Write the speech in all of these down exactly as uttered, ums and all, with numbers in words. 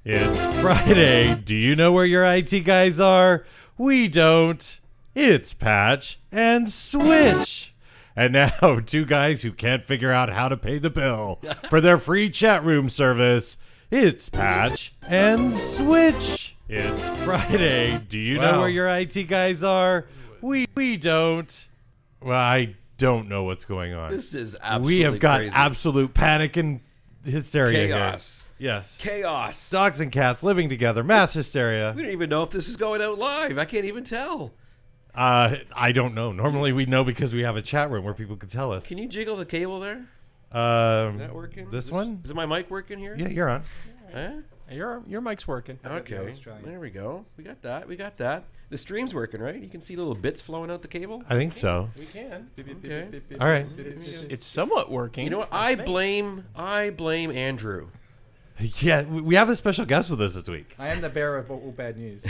It's Friday. Do you know where your I T guys are? We don't. It's Patch and Switch. And now, two guys who can't figure out how to pay the bill for their free chat room service. It's Patch and Switch. It's Friday. Do you Wow. know where your I T guys are? We we don't. Well, I don't know what's going on. This is absolutely We have got crazy. absolute panic and hysteria Chaos. here. Yes. Chaos. Dogs and cats living together. Mass hysteria. We don't even know if this is going out live. I can't even tell. Uh, I don't know. Normally we know because we have a chat room where people can tell us. Can you jiggle the cable there? Um, Is that working? This Is one? Is my mic working here? Yeah, you're on. Huh? Your your mic's working. Okay. There we go. We got that. We got that. The stream's working, right? You can see little bits flowing out the cable. I think so. We can. Okay. All right. It's, it's somewhat working. You know what? I blame. I blame Andrew. Yeah, we we have a special guest with us this week. I am the bearer of all bad news.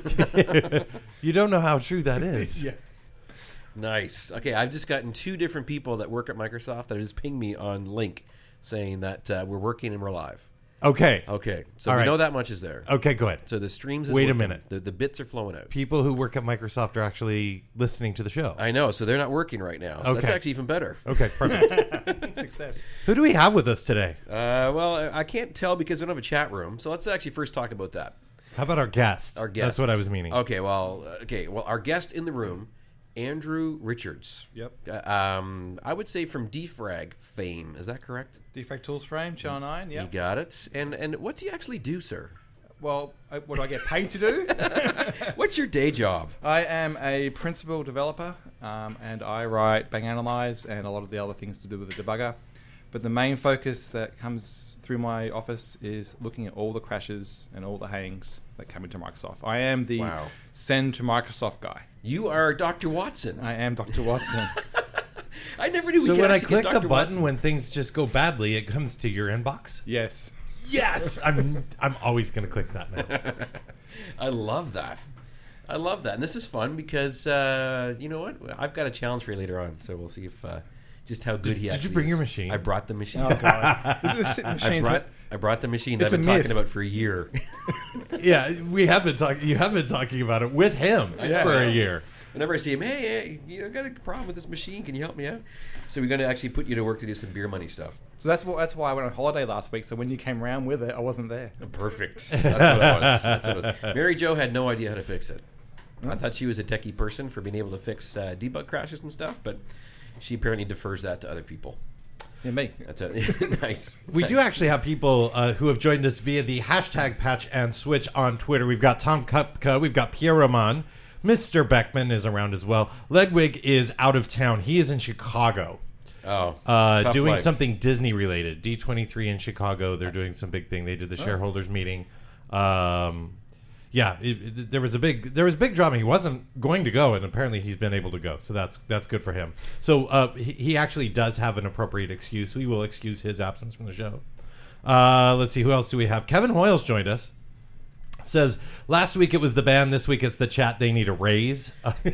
You don't know how true that is. Yeah. Nice. Okay, I've just gotten two different people that work at Microsoft that have just pinged me on Link saying that uh, we're working and we're live. Okay. Okay, so All we right. know that much is there. Okay, go ahead. So the streams. Is Wait a working. minute. The, the bits are flowing out. People who work at Microsoft are actually listening to the show. I know. So they're not working right now. So that's Okay. actually even better. Okay, perfect. Success. Who do we have with us today? Uh, well, I I can't tell because we don't have a chat room. So let's actually first talk about that. How about our guest? Our guest. That's what I was meaning. Okay. Well. uh, Okay. Well, our guest in the room, Andrew Richards. Yep. Uh, um, I would say from Defrag fame. Is that correct? Defect Tools Frame, Channel nine. You Yep. got it. And and what do you actually do, sir? Well, I- what do I get paid to do? What's your day job? I am a principal developer, um, and I write Bang Analyze and a lot of the other things to do with the debugger. But the main focus that comes through my office is looking at all the crashes and all the hangs that come into Microsoft. I am the Wow. send to Microsoft guy. You are Doctor Watson. I am Doctor Watson. I never knew we So could when I actually click get the Doctor button Watson. when things just go badly, it comes to your inbox? Yes. Yes! I'm I'm always going to click that now. I love that. I love that. And this is fun because, uh, you know what? I've got a challenge for you later on. So we'll see if uh, just how good he did you actually bring is. your machine? I brought the machine. Oh, God. This is a I machine. brought I brought the machine that It's I've been a talking myth. about for a year. Yeah, we have been talking. You have been talking about it with him know. for a year. Whenever I see him, hey, hey, you know, I got a problem with this machine. Can you help me out? So we're going to actually put you to work to do some beer money stuff. So that's what, that's why I went on holiday last week. So when you came around with it, I wasn't there. Perfect. That's what it was. That's what it was. Mary Jo had no idea how to fix it. I thought she was a techie person for being able to fix uh, debug crashes and stuff, but she apparently defers that to other people. Yeah, me. That's a, nice. We nice. do actually have people uh, who have joined us via the hashtag Patch and Switch on Twitter. We've got Tom Kupka, we've got Pierre Roman, Mister Beckman is around as well. Ledwig is out of town. He is in Chicago. Oh, Uh, tough doing life. something Disney related. D twenty-three in Chicago. They're doing some big thing. They did the shareholders meeting. Um, yeah, it, it- there was a big there was big drama. He wasn't going to go, and apparently he's been able to go. So that's that's good for him. So uh, he, he actually does have an appropriate excuse. We will excuse his absence from the show. Uh, let's see, who else do we have? Kevin Hoyles joined us. Says last week it was the band, this week it's the chat. They need a raise.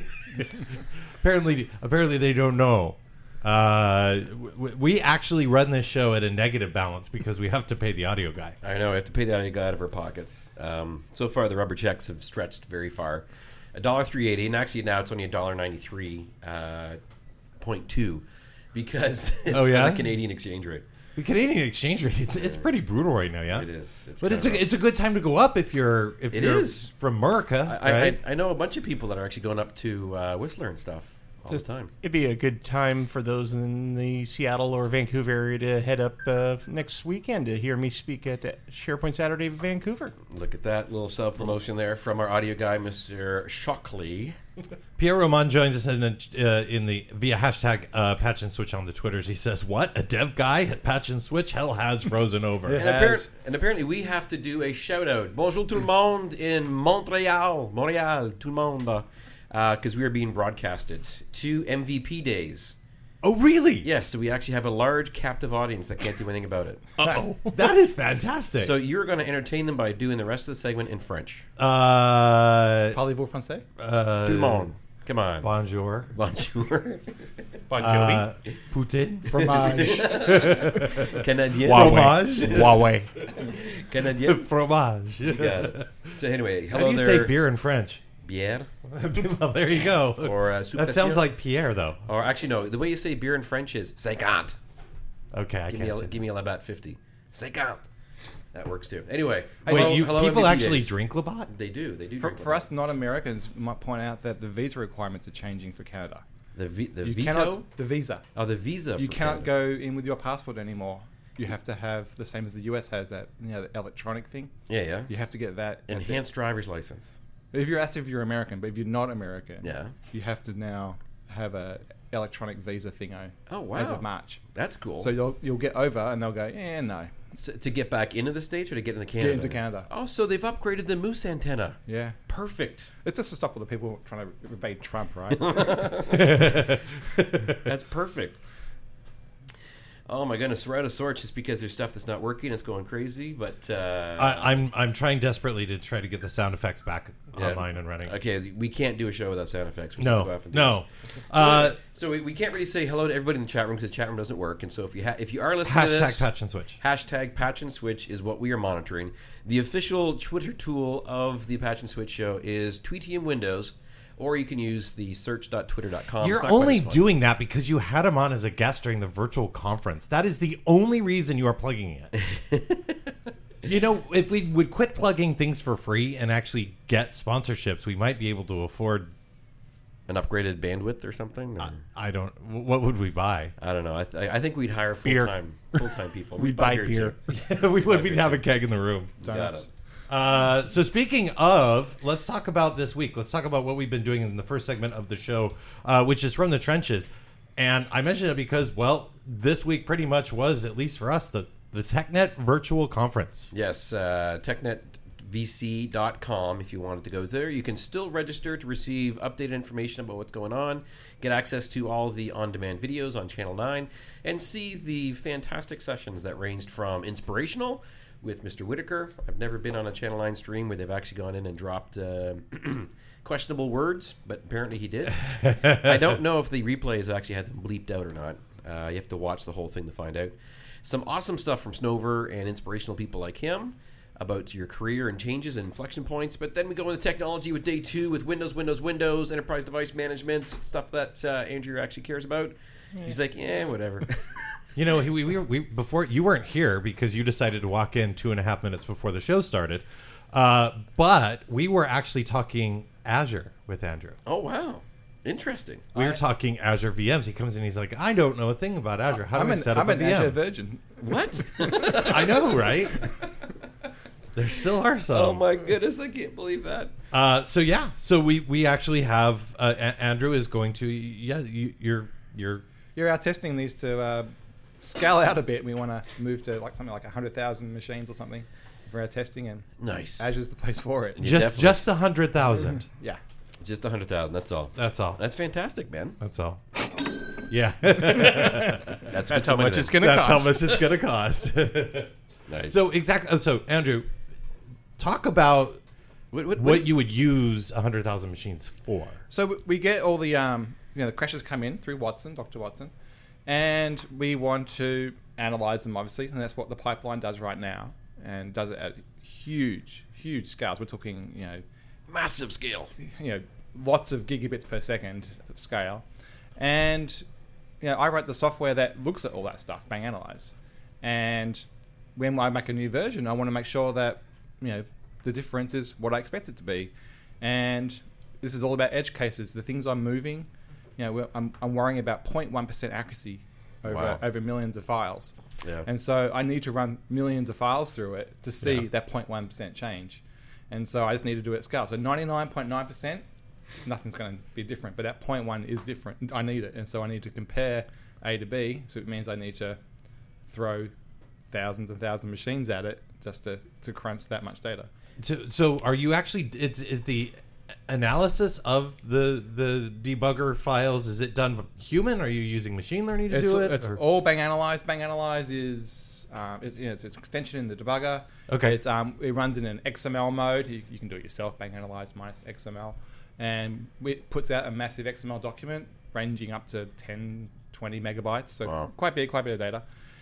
apparently, apparently they don't know. Uh, w- we actually run this show at a negative balance because we have to pay the audio guy. I know. We have to pay that out of our pockets. Um, so far, the rubber checks have stretched very far. A dollar three eighty, and actually now it's only a dollar ninety three uh, point two because it's Oh, yeah? the Canadian exchange rate. The Canadian exchange rate, it's, it's pretty brutal right now, yeah. It is. It's But it's kinda a, it's a good time to go up if you're if It you're is. from America, I, right? I, I know a bunch of people that are actually going up to uh, Whistler and stuff all Just- the time. It'd be a good time for those in the Seattle or Vancouver area to head up uh, next weekend to hear me speak at uh, SharePoint Saturday Vancouver. Look at that little self promotion there from our audio guy, Mister Shockley. Pierre Roman joins us in, the, uh, in the via hashtag uh, Patch and Switch on the Twitters. He says, "What, a dev guy at Patch and Switch? Hell has frozen over." And, appar- and apparently we have to do a shout out. Bonjour tout le monde in Montreal. Montreal, tout le monde. Because we are being broadcasted to M V P days. Oh, really? Yes, so we actually have a large captive audience that can't do anything about it. Uh-oh. That is fantastic. So you're going to entertain them by doing the rest of the segment in French. uh, Parlez-vous français? uh, Tout le monde. Come on. Bonjour. Bonjour. Bon Uh, Poutine. Fromage. Canadien. Fromage. Huawei. Canadien. Fromage. You got it. So anyway, How hello do you there. say beer in French? Bière. Well, there you go. Or uh, that Suppression. sounds like Pierre, though. Or actually, no. The way you say beer in French is cinquante. Okay, I Give can't me say a, give me a Labatt fifty. cinquante. That works too. Anyway, Wait, hello, you, hello people M V P actually As. drink Labatt? They do. They do. For, drink for Labatt. us non-Americans, we might point out that the visa requirements are changing for Canada. the v, the You veto. cannot the visa. Oh, the visa. You for cannot Canada. go in with your passport anymore. You have to have the same as the U S has, that you know the electronic thing. Yeah, yeah. You have to get that. Enhanced driver's license. If you're as if you're American, but if you're not American, Yeah. you have to now have a electronic visa thingo. Oh, wow. As of March, That's cool. so you'll you'll get over, and they'll go, eh, no, So, to get back into the States or to get into Canada? get into Canada. Oh, so they've upgraded the Moose antenna. Yeah, Perfect. it's just to stop all the people trying to evade Trump, right? That's perfect. Oh my goodness, we're out of sorts just because there's stuff that's not working. It's going crazy, but uh, I, I'm I'm trying desperately to try to get the sound effects back Yeah. online and running. okay, we can't do a show without sound effects. We have to go No, off and do no. this. Uh, So we, we can't really say hello to everybody in the chat room because the chat room doesn't work. And so if you ha- if you are listening to hashtag this, patch and switch. hashtag Patch and Switch is what we are monitoring. The official Twitter tool of the Patch and Switch show is Tweetium Windows, or you can use the search dot twitter dot com. You're only doing that because you had him on as a guest during the virtual conference. That is the only reason you are plugging it. You know, if we would quit plugging things for free and actually get sponsorships, we might be able to afford. an upgraded bandwidth or something. Or, I don't. What would we buy? I don't know. I, th- I think we'd hire full Beer. time full time people. We'd buy beer. too. we would. We'd have a keg in the room. Got Donuts. it. Uh, so speaking of, let's talk about this week. Let's talk about what we've been doing in the first segment of the show, uh, which is From the Trenches. And I mention it because, well, this week pretty much was, at least for us, the, the TechNet virtual conference. Yes, uh, technet v c dot com if you wanted to go there. You can still register to receive updated information about what's going on, get access to all the on-demand videos on Channel nine, and see the fantastic sessions that ranged from inspirational with Mister Whitaker. I've never been on a Channel nine stream where they've actually gone in and dropped uh, questionable words, but apparently he did. I don't know if the replays actually had them bleeped out or not. Uh, you have to watch the whole thing to find out. Some awesome stuff from Snover and inspirational people like him about your career and changes and inflection points. But then we go into technology with day two with Windows, Windows, Windows, enterprise device management, stuff that uh, Andrew actually cares about. Yeah. He's like, yeah, whatever. You know, we, we, we before you weren't here because you decided to walk in two and a half minutes before the show started. Uh, but we were actually talking Azure with Andrew. Oh, wow. Interesting. We were talking Azure V Ms. He comes in, he's like, I don't know a thing about Azure. How do I'm I an, set up I'm a an V M? Azure virgin. What? I know, right? There still are some. Oh, my goodness. I can't believe that. Uh, so yeah, so we we actually have uh, A- Andrew is going to yeah you, you're you're Yeah, our testing needs to uh, scale out a bit. We want to move to like something like one hundred thousand machines or something for our testing, and Nice. Azure's the place for it. Yeah, just definitely. just a hundred thousand. Yeah. Just one hundred thousand. That's all. That's all. That's fantastic, man. That's all. Yeah, That's, That's how much it's going to that's cost. how much it's gonna cost. Nice. So exactly. So Andrew, talk about what, what, what is- you would use a hundred thousand machines for. So w- we get all the um, you know the crashes come in through Watson, Doctor Watson, and we want to analyze them obviously, and that's what the pipeline does right now, and does it at huge, huge scales. We're talking you know massive scale. you know lots of gigabits per second of scale, and you know I write the software that looks at all that stuff, Bang Analyze, and when I make a new version, I want to make sure that you know the difference is what I expect it to be, and this is all about edge cases. The things I'm moving, you know, I'm, I'm worrying about zero point one percent accuracy over Wow. over millions of files, Yeah. and so I need to run millions of files through it to see Yeah. that zero point one percent change, and so I just need to do it at scale. So ninety-nine point nine percent, nothing's going to be different, but that zero point one is different. I need it, and so I need to compare A to B. So it means I need to throw thousands and thousands of machines at it just to, to crunch that much data. So, so are you actually? It's is the analysis of the the debugger files? Is it done human? Are you using machine learning to It's, do it? it's or- all Bang Analyze. Bang Analyze is um, it's, you know, it's, it's an extension in the debugger. Okay. It's um, it runs in an X M L mode. You, you can do it yourself. Bang Analyze minus X M L, and it puts out a massive X M L document ranging up to ten, twenty megabytes. So Wow. quite big, quite a bit of data.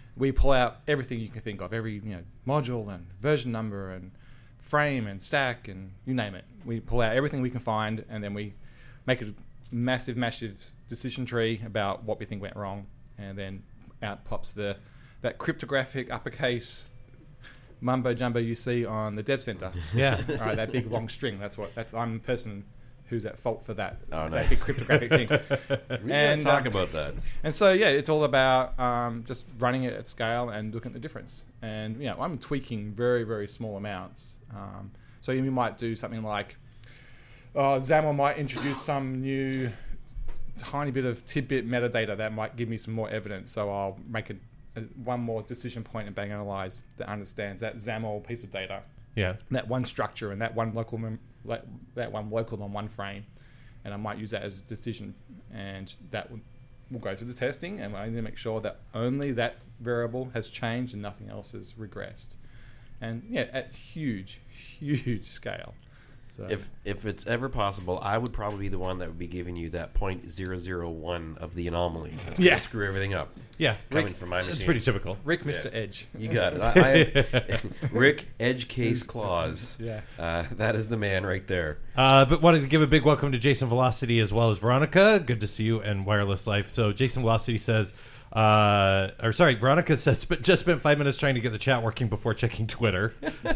we pull out everything you can think of, every you know module and version number and frame and stack and you name it. We pull out everything we can find, and then we make a massive, massive decision tree about what we think went wrong, and then out pops the that cryptographic uppercase mumbo jumbo you see on the dev center. Yeah. All right, that big long string. That's what. That's I'm the person who's at fault for that. Oh, that nice. big cryptographic thing. We and gotta talk uh, about that. And so yeah, it's all about um, just running it at scale and looking at the difference. And you know, I'm tweaking very, very small amounts. Um, so you might do something like, uh, XAML might introduce some new tiny bit of tidbit metadata that might give me some more evidence. So I'll make a, a, one more decision point in Bang Analyze that understands that XAML piece of data, Yeah. that one structure and that one local mem- like, that one local on one frame, and I might use that as a decision, and that will we'll go through the testing, and I need to make sure that only that variable has changed and nothing else has regressed. And yeah, at huge, huge scale. So If if it's ever possible, I would probably be the one that would be giving you that point zero zero one of the anomaly. That's gonna Yeah. screw everything up. Yeah. Coming from my machine. It's pretty typical. Rick, Mister Edge. You got it. I, I, Rick Edge Case Clause. Yeah. Uh, that is the man right there. Uh, but wanted to give a big welcome to Jason Velocity as well as Veronica. Good to see you and Wireless Life. So Jason Velocity says, uh, or sorry, Veronica says, but just spent five minutes trying to get the chat working before checking Twitter.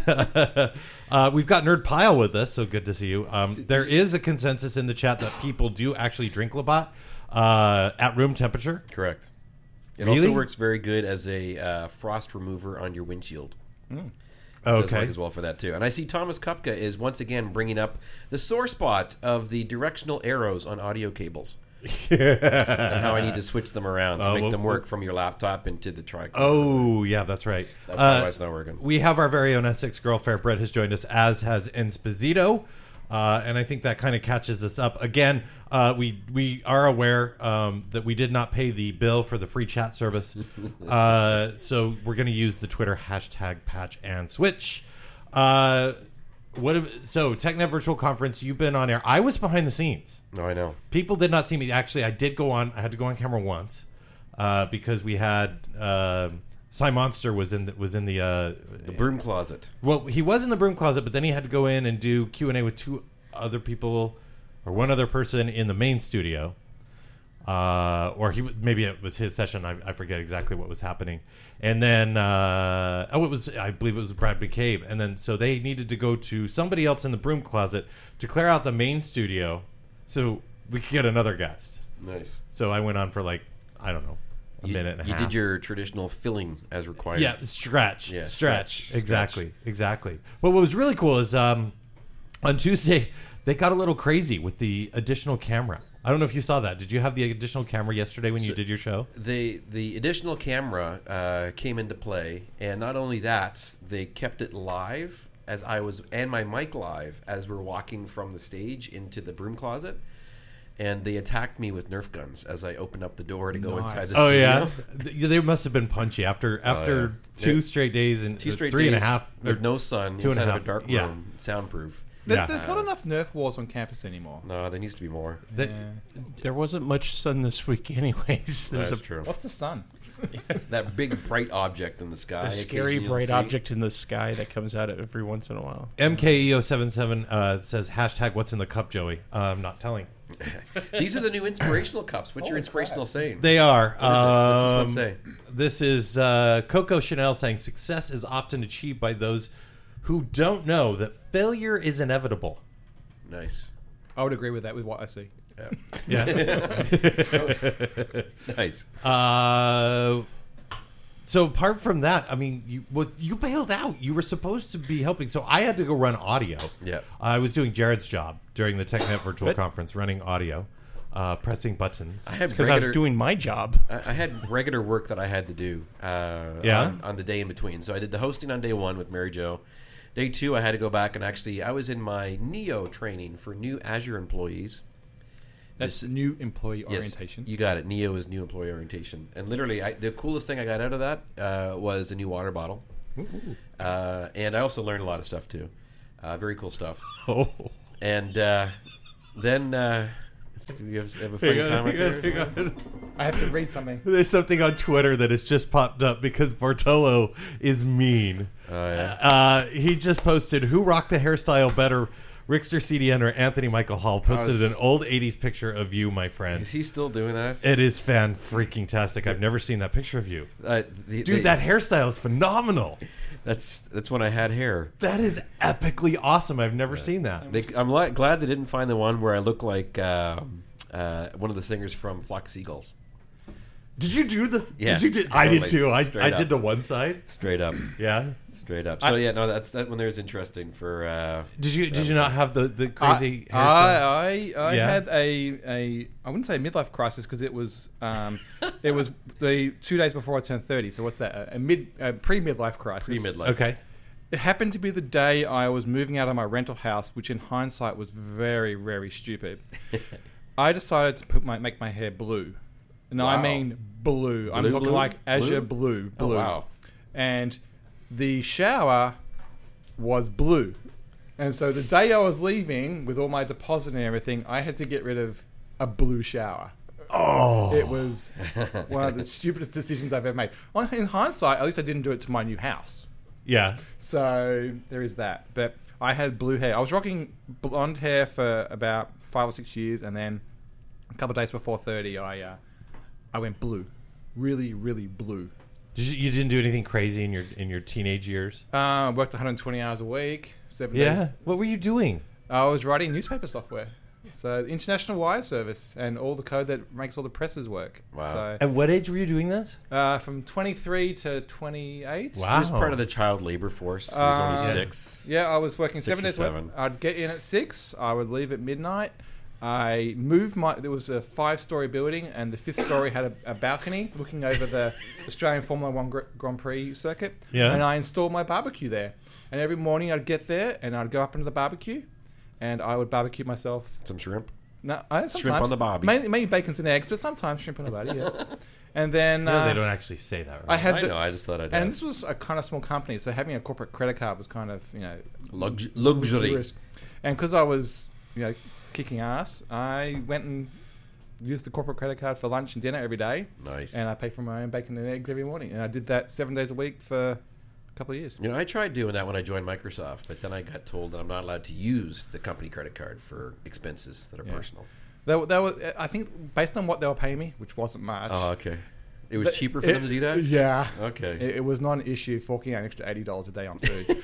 uh, we've got Nerd Pile with us, so good to see you. Um, there is a consensus in the chat that people do actually drink Labatt uh, at room temperature. Correct. It Really? also works very good as a uh, frost remover on your windshield. Does Okay. work as well for that too. And I see Thomas Kupka is once again bringing up the sore spot of the directional arrows on audio cables. And how I need to switch them around to Uh, make well, them work from your laptop into the tricorder. Oh, yeah, that's right. That's Uh, why it's not working. We have our very own Essex girl, Fair Brett, has joined us, as has Esposito. Uh, and I think that kind of catches us up. Again, uh, we we are aware um, that we did not pay the bill for the free chat service. Uh, so we're going to use the Twitter hashtag patch and switch. Uh, what? have- So, TechNet Virtual Conference, you've been on air. I was behind the scenes. No, I know. People did not see me. Actually, I did go on. I had to go on camera once uh, because we had uh, Cy Monster was in the, was in the uh, The broom closet. well, he was in the broom closet, but then he had to go in and do Q and A with two other people or one other person in the main studio. Uh, or he w- maybe it was his session. I, I forget exactly what was happening. And then uh, oh, it was I believe it was Brad McCabe. And then so they needed to go to somebody else in the broom closet to clear out the main studio so we could get another guest. Nice. So I went on for like I don't know a You, minute and a you half. did your traditional filling as required. Yeah, stretch. Yeah, stretch. stretch, Exactly. Exactly. But what was really cool is um, on Tuesday, they got a little crazy with the additional camera. I don't know if you saw that. Did you have the additional camera yesterday when you So- did your show? The the additional camera uh, came into play, and not only that, they kept it live as I was, and my mic live as we're walking from the stage into the broom closet, and they attacked me with Nerf guns as I opened up the door to go Nice. inside the Oh studio. yeah, Th- they must have been punchy after after yeah. two Yeah. straight days and Two straight three days and a half with no sun two and a inside half, of a dark yeah. room, soundproof. There, Yeah. There's not enough Nerf wars on campus anymore. No, there needs to be more. They- Yeah. There wasn't much sun this week, anyways. There was That's a, true. What's the sun? That big bright object in the sky. a scary occasionally you'll bright see. object in the sky that comes out every once in a while. M K E zero seven seven uh, says hashtag What's in the cup, Joey. Uh, I'm not telling. These are the new inspirational cups. What's your inspirational saying? They are. What is it? What's this one Um, say? This is uh, Coco Chanel saying success is often achieved by those who don't know that failure is inevitable. Nice. I would agree with that with what I see. Yeah. Yeah. Nice. uh, so apart from that, I mean, you well, you bailed out. You were supposed to be helping, so I had to go run audio. Yeah. I was doing Jared's job during the TechNet Virtual Good. Conference, running audio, uh, pressing buttons. I had Because I was regular, doing my job. I, I had regular work that I had to do. Uh, Yeah? on, on the day in between. So I did the hosting on day one with Mary Jo. Day two, I had to go back and actually, I was in my Neo training for new Azure employees. That's This- new employee Yes, orientation. you got it. Neo is new employee orientation, and literally, I, the coolest thing I got out of that uh, was a new water bottle, uh, and I also learned a lot of stuff too. Uh, very cool stuff. Oh, And uh, then uh, Do you have, have a funny comment there? I have to read something. There's something on Twitter that has just popped up because Bartolo is mean. Oh, yeah. Uh, he just posted, who rocked the hairstyle better, Rickster C D N or Anthony Michael Hall? Posted was- an old eighties picture of you, my friend. Is he still doing that? It is fan-freaking-tastic. I've never seen that picture of you. Uh, the, Dude, they- that hairstyle is phenomenal. That's that's when I had hair. That is epically awesome. I've never seen that. They, I'm li- glad they didn't find the one where I look like um, uh, one of the singers from Flock Seagulls. Did you do the... Yeah, Did you do, I did totally. too. I, Straight I up. did the one side. Straight up, Yeah. straight up. So yeah, no, that's that one. There's interesting for. Uh, Did you Did you not have the, the crazy I, hairstyle? I, I Yeah. had a, a I wouldn't say a midlife crisis because it was um, it was the two days before I turned thirty. So what's that? A, a mid a pre midlife crisis. Pre midlife. Okay. It happened to be the day I was moving out of my rental house, which in hindsight was very very stupid. I decided to put my make my hair blue. No, I Wow. mean blue. I'm Blue, talking blue? like azure blue, Oh, blue. wow. And the shower was blue. And so the day I was leaving with all my deposit and everything, I had to get rid of a blue shower. Oh. It was one of the stupidest decisions I've ever made. Well, in hindsight, at least I didn't do it to my new house. Yeah. So there is that. But I had blue hair. I was rocking blonde hair for about five or six years, and then a couple of days before thirty, I uh, I went blue, really, really blue. Did you, you didn't do anything crazy in your in your teenage years? Uh, I worked one hundred twenty hours a week, seven Yeah. days. What were you doing? I was writing newspaper software. So International Wire Service and all the code that makes all the presses work. Wow. So At what age were you doing this? uh, from twenty-three to twenty-eight. Wow. He was part of the child labor force. He was only Uh, six. Yeah, I was working Six seven or days a week. seven. I'd get in at six. I would leave at midnight. I moved my. There was a five-story building, and the fifth story had a, a balcony looking over the Australian Formula One Gr- Grand Prix circuit. Yeah. And I installed my barbecue there. And every morning I'd get there, and I'd go up into the barbecue, and I would barbecue myself. Some shrimp. No, I, Shrimp on the barbie. Mainly, mainly bacons and eggs, but sometimes shrimp on the barbie. Yes. And then No, uh, they don't actually say that, right? I had I the, know. I just thought I'd. and ask. this was a kind of small company, so having a corporate credit card was kind of you know Lux- luxury. luxurious. And because I was you know kicking ass, I went and used the corporate credit card for lunch and dinner every day, Nice. and I paid for my own bacon and eggs every morning, and I did that seven days a week for a couple of years. You know, I tried doing that when I joined Microsoft, but then I got told that I'm not allowed to use the company credit card for expenses that are Yeah. personal. They, were- they were, I think, based on what they were paying me, which wasn't much. Oh, okay. It was But cheaper for it- them to do that? Yeah. Okay. It, it was not an issue forking out an extra eighty dollars a day on food.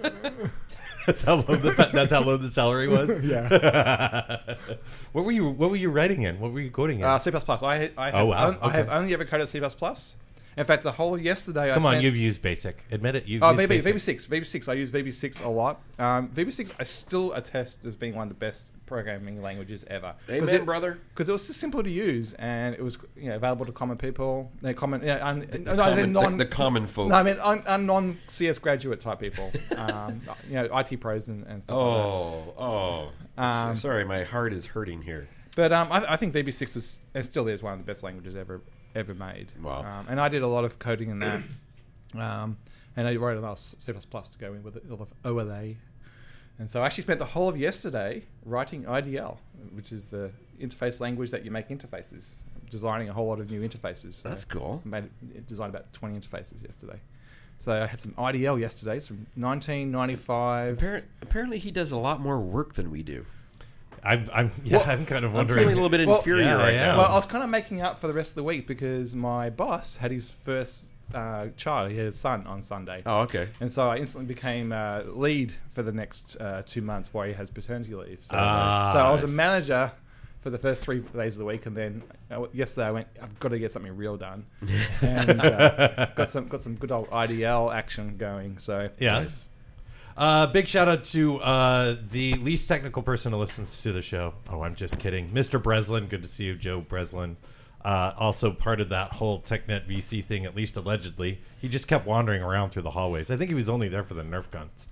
That's how low the that's how low the salary was. Yeah. What were you What were you writing in? What were you coding in? uh, C plus plus. I, I, have, Oh, wow. on- I have Okay. only ever coded C plus plus. In fact, the whole of yesterday I Come on, spent... you've used Basic. Admit it. You've Oh, used V B, Basic. V B six. V B six. I use V B six a lot. Um, V B six I still attest as being one of the best programming languages ever. Amen, it, brother. Because it was just simple to use and it was you know, available to common people. They common, you know, un, The, no, I said common, non, the, the common folk. no, I mean un, un, non-C S graduate type people. um, you know, I T pros and, and stuff like oh, oh. Um, So- Sorry, my heart is hurting here. that. But um, I, I think V B six was and still is one of the best languages ever ever made. Wow. Um, and I did a lot of coding in that. Um, and I wrote another C plus plus to go in with it, all of O L A. And so I actually spent the whole of yesterday writing I D L, which is the interface language that you make interfaces, designing a whole lot of new interfaces. That's So cool. I made, designed about twenty interfaces yesterday. So I had some I D L yesterday, from nineteen ninety-five. Apparent, apparently, he does a lot more work than we do. I'm, I'm, yeah, Well, I'm kind of I'm wondering. feeling a little bit Well, inferior yeah, right yeah. now. Well, I was kind of making up for the rest of the week because my boss had his first uh, child. He had a son on Sunday. oh, okay. And so I instantly became uh, lead for the next uh, two months while he has paternity leave. So, Ah, so I was a nice. manager for the first three days of the week, and then uh, yesterday I went, I've got to get something real done, and uh, got some got some good old I D L action going. So Yeah. Nice. Uh, big shout out to uh, the least technical person who listens to the show. Oh, I'm just kidding. Mister Breslin. Good to see you, Joe Breslin. Uh, also part of that whole TechNet V C thing, at least allegedly. He just kept wandering around through the hallways. I think he was only there for the Nerf guns.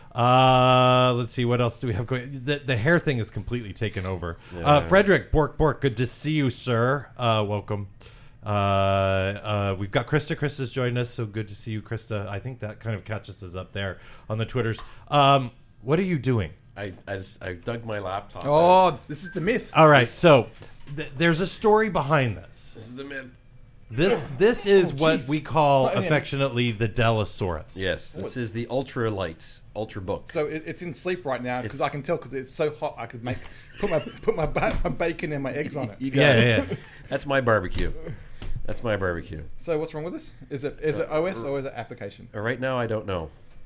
Uh, let's see, what else do we have going? The, the hair thing is completely taken over. Uh, Yeah. Frederick Bork Bork, good to see you, sir. Uh, welcome. Uh, uh, we've got Krista. Krista's joined us, so good to see you, Krista. I think that kind of catches us up there on the Twitters. Um, what are you doing? I I, just, I dug my laptop. out. Oh, this is the myth. All right, so th- there's a story behind this. This is the myth. This this is Oh, what jeez. we call Well, I mean- affectionately the Delosaurus. Yes, this is the ultra light ultra book. So it, it's in sleep right now because I It's- can tell because it's so hot. I could make put my put my, ba- my bacon and my eggs on it. You got Yeah, it. yeah, yeah. That's my barbecue. That's my barbecue. So what's wrong with this? Is it is it O S or is it application? Uh, Right now, I don't know.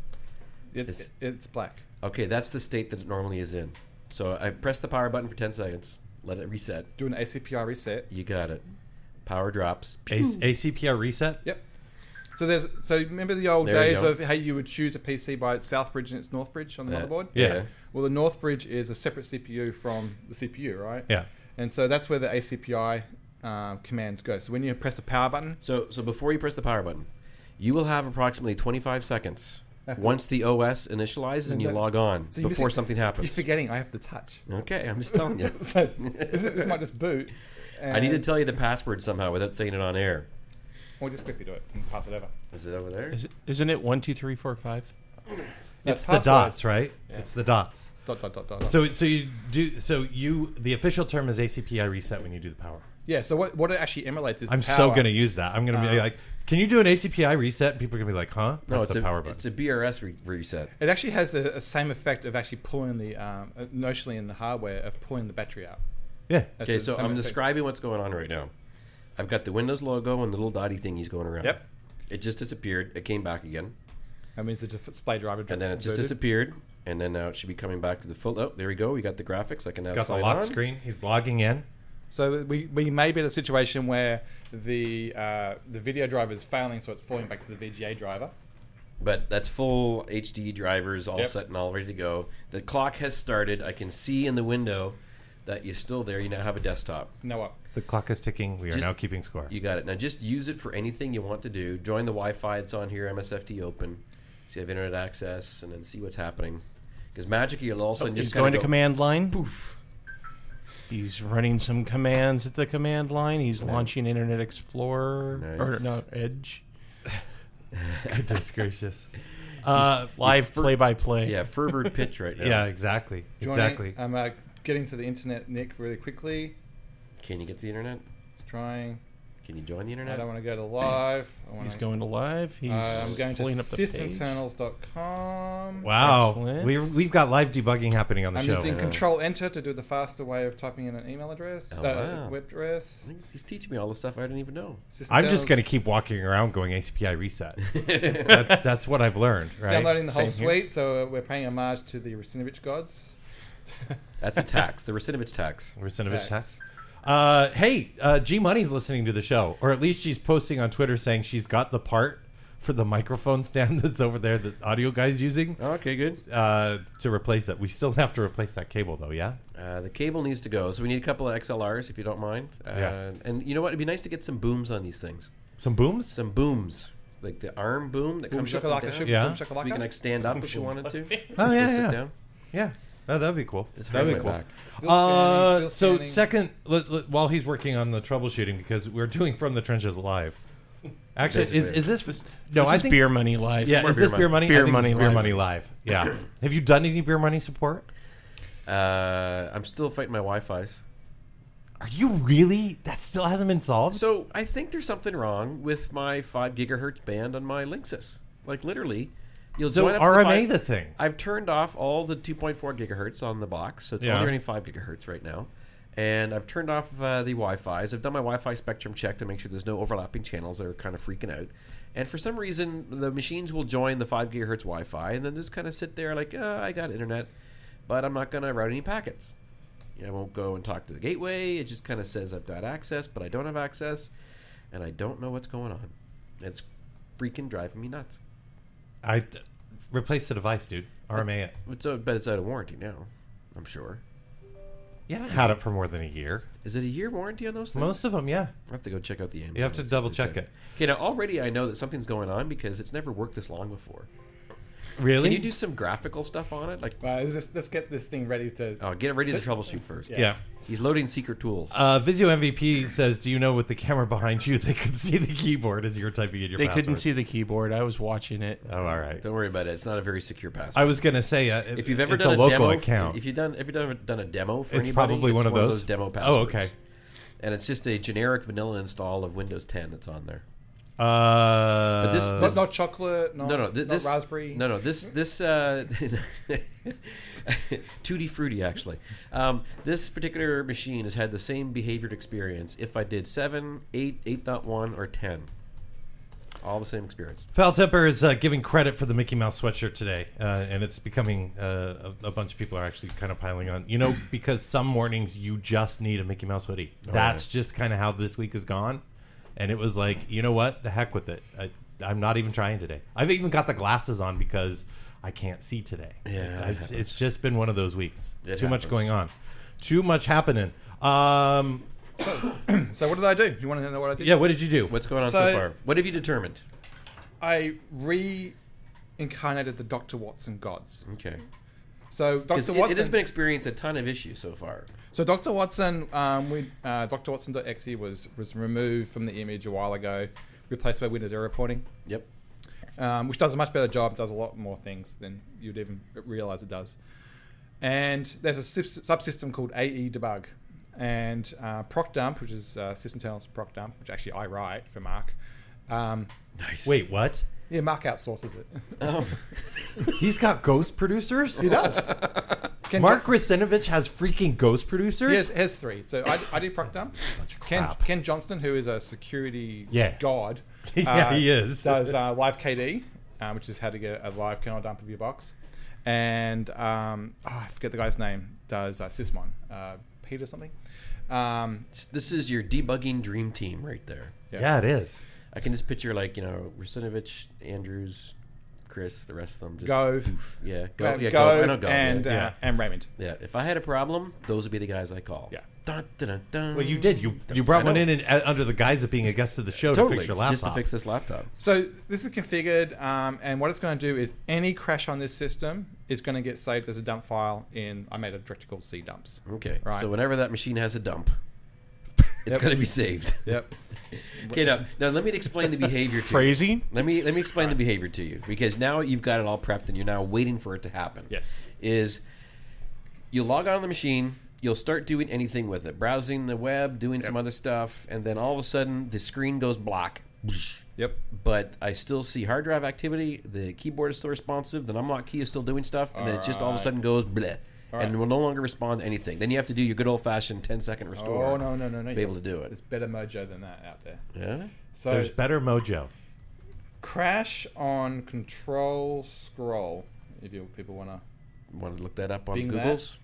It, It's- it- it's black. Okay, that's the state that it normally is in. So I press the power button for ten seconds. Let it reset. Do an A C P I reset. You got it. Power drops. A- ACPR reset. Yep. So there's so remember the old There you days go. of how you would choose a P C by its south bridge and its north bridge on the Uh, motherboard. Yeah. Well, the north bridge is a separate C P U from the C P U, right? Yeah. And so that's where the A C P I um, commands go. So when you press the power button, So so before you press the power button, you will have approximately twenty-five seconds After- once the O S initializes and And you then- log on So you're before missing- something you're happens. forgetting I have the touch. Okay, I'm just telling you. so this, this might just boot. I need to and- tell you the password somehow without saying it on air. Or just quickly do it and pass it over. Is it over there? Is it, isn't it one, two, three, four, five? It's the password. dots, right? It's the dots. Dot dot dot dot. dot. So so you do so you the official term is A C P I reset when you do the power. Yeah. So what what it actually emulates is I'm the so power. gonna use that. I'm gonna be Uh, like, can you do an A C P I reset? And people are gonna be like, huh? No, Press it's the a, power button. it's a B R S re- reset. It actually has the, the same effect of actually pulling the um, uh, notionally in the hardware of pulling the battery out. yeah. That's Okay, the so same I'm effect. describing what's going on right now. I've got the Windows logo and the little dotty thingies going around. Yep. It just disappeared. It came back again. That means the display driver. And then it just booted. disappeared. And then now it should be coming back to the full. Oh, there we go. We got the graphics. I can now Got the sign lock on. screen. He's logging in. So we, we may be in a situation where the uh, the video driver is failing, so it's falling back to the V G A driver. But that's full H D drivers all Yep. set and all ready to go. The clock has started. I can see in the window that you're still there. You now have a desktop. No up. The clock is ticking. We are Just- now keeping score. You got it. Now just use it for anything you want to do. Join the Wi-Fi that's on here, M S F T open. So you have internet access, and then see what's happening. Because magically, you'll all of a sudden He's just kinda going to go, command line. poof. He's running some commands at the command line. He's Nice. launching Internet Explorer or Nice. no Edge. Goodness gracious. Uh, Live fer- play by play. Yeah, fervored pitch right now. yeah, exactly. Joining, Exactly. I'm uh, getting to the internet, Nick, really quickly. Can you get to the internet? Trying. Can you join the I internet? don't want to go to live. I want He's to. going to live. He's Uh, I'm going to pulling up the page. sysinternals dot com. Wow. Excellent. We we've got live debugging happening on the I'm show. using Yeah. Control Enter to do the faster way of typing in an email address, Oh, uh, wow. web address. I think He's teaching me all the stuff I didn't even know. I'm just Sysinternals- going to keep walking around going A C P I reset. that's that's what I've learned, right? downloading the whole Same here. suite. So uh, we're paying homage to the Rasinovich gods. That's a tax. The Rasinovich tax. Rasinovich Tax. tax. Uh, hey, uh, G Money's listening to the show, or at least she's posting on Twitter saying she's got the part for the microphone stand that's over there that audio guy's using Oh, okay, good. uh, to replace it. We still have to replace that cable though, yeah. Uh, the cable needs to go, so we need a couple of X L Rs if you don't mind. Uh, Yeah. And you know what? It'd be nice to get some booms on these things. Some booms. Some booms, like the arm boom that Boom comes up and shakalaka, down. shuk- Yeah. boom So we shakalaka. can like stand up if you wanted to. Oh, yeah, Just sit yeah. down. Yeah, oh, that'd be cool. It's That'd be hard cool. back. Still Uh, scanning, so still scanning. second, let, let- while he's working on the troubleshooting, because we're doing From the Trenches live. Actually, is, Basically. is this This, no? this I is think Beer Money Live. yeah. more Is this Beer beer Money. money? Beer I think Money this is beer Live. money live. Yeah. Have you done any beer money support? Uh, I'm still fighting my Wi-Fi's. Are you really? That still hasn't been solved. So I think there's something wrong with my five gigahertz band on my Linksys. Like literally, you'll So join up to R M A five- the thing. I've turned off all the two point four gigahertz on the box, so it's Yeah. only running five gigahertz right now. And I've turned off uh, the Wi-Fi's. I've done my Wi-Fi spectrum check to make sure there's no overlapping channels that are kind of freaking out. And for some reason, the machines will join the five gigahertz Wi-Fi and then just kind of sit there like, uh, I got internet, but I'm not going to route any packets. I won't go and talk to the gateway. It just kind of says I've got access, but I don't have access, and I don't know what's going on. It's freaking driving me nuts. I d- replace the device, dude. R M A it. It's a, but it's out of warranty now, I'm sure. You haven't had it for more than a year. Is it a year warranty on those things? Most of them, yeah. I have to go check out the Amazon. You have to and see double what they check say. it. Okay, now already I know that something's going on because it's never worked this long before. Really? Can you do some graphical stuff on it? Like, Uh, let's, just, let's get this thing ready to. oh, get it ready to troubleshoot first. Yeah. Yeah. He's loading secret tools. Uh, Visio M V P says, "Do you know with the camera behind you, they could see the keyboard as you were typing in your They password?" couldn't see the keyboard. I was watching it. Oh, all right. Don't worry about it. It's not a very secure password. I was gonna say, uh, if you've ever it's done a a, local demo, account, if you've done, if you've done, done a demo for it's anybody, probably it's one of those. demo passwords. Oh, okay. And it's just a generic vanilla install of Windows ten that's on there. Uh, But this- Not, this- not chocolate, not, No, no, th- not this raspberry. No, no, this this uh, Tutti Frutti actually. Um, this particular machine has had the same behaviored experience. If I did seven, eight, eight point one, or ten, all the same experience. Foul Temper is uh, giving credit for the Mickey Mouse sweatshirt today, uh, and it's becoming uh, a, a bunch of people are actually kind of piling on. You know, because some mornings you just need a Mickey Mouse hoodie. Oh, That's just kind of how this week has gone, and it was like, you know what, the heck with it. I, I'm not even trying today. I've even got the glasses on because I can't see today. Yeah, I, it happens. it's just been one of those weeks. It Too much happens. going on, too much happening. Um, So what did I do? You want to know what I did? yeah, what did you do? What's going on so, So- far? What have you determined? I reincarnated the Doctor Watson gods. Okay. So Because Doctor it, Watson. it has been experiencing a ton of issues so far. So Doctor Watson, um, we, uh, Doctor Watson.exe was was removed from the image a while ago, replaced by Windows error reporting, Yep. um, which does a much better job, does a lot more things than you'd even realize it does. And there's a sub- subsystem called A E debug, and uh, procdump, which is uh, sysinternals procdump, which actually I write for Mark. Um, Nice. Wait, what? yeah, Mark outsources it. Oh. He's got ghost producers? He does. Ken Mark Grasinovich has freaking ghost producers? He has, has three. So I, I do procdump. Ken, crap. Ken Johnston, who is a security Yeah. god, Yeah, uh, he is. does uh, live K D, uh, which is how to get a live kernel dump of your box. And um, oh, I forget the guy's name. Does uh, Sysmon, uh, Peter something? Um, This is your debugging dream team right there. Yeah, it is. I can just picture, like, you know, Rusinovich, Andrews, Chris, the rest of them. Just Gove, poof. Yeah, go. uh, yeah, Gove, go. I know Gove. and yeah. uh, Yeah. and Raymond. yeah, if I had a problem, those would be the guys I call. Yeah. Dun, dun, dun, dun. Well, you did. You you brought I one know. in and, uh, under the guise of being a guest of the show Totally. to fix your It's laptop. just to fix this laptop. So this is configured, um, and what it's going to do is any crash on this system is going to get saved as a dump file in. I made a directory called C dumps. Okay. Right. So whenever that machine has a dump, it's Yep. going to be saved. Yep. Okay, now, now let me explain the behavior to you. Phrasing? Let me let me explain the behavior to you, because now you've got it all prepped and you're now waiting for it to happen. Yes. Is you log on the machine, you'll start doing anything with it, browsing the web, doing some other stuff, and then all of a sudden the screen goes black. Yep. But I still see hard drive activity, the keyboard is still responsive, the numlock key is still doing stuff, and then it just all of a Alright. sudden goes bleh. All And right. will no longer respond to anything. Then you have to do your good old fashioned ten second restore. Oh no no no no! To be able to do it. There's better mojo than that out there. Yeah. So There's better mojo. crash on control scroll. If you people want to, Want to look that up on Bing that. Google's?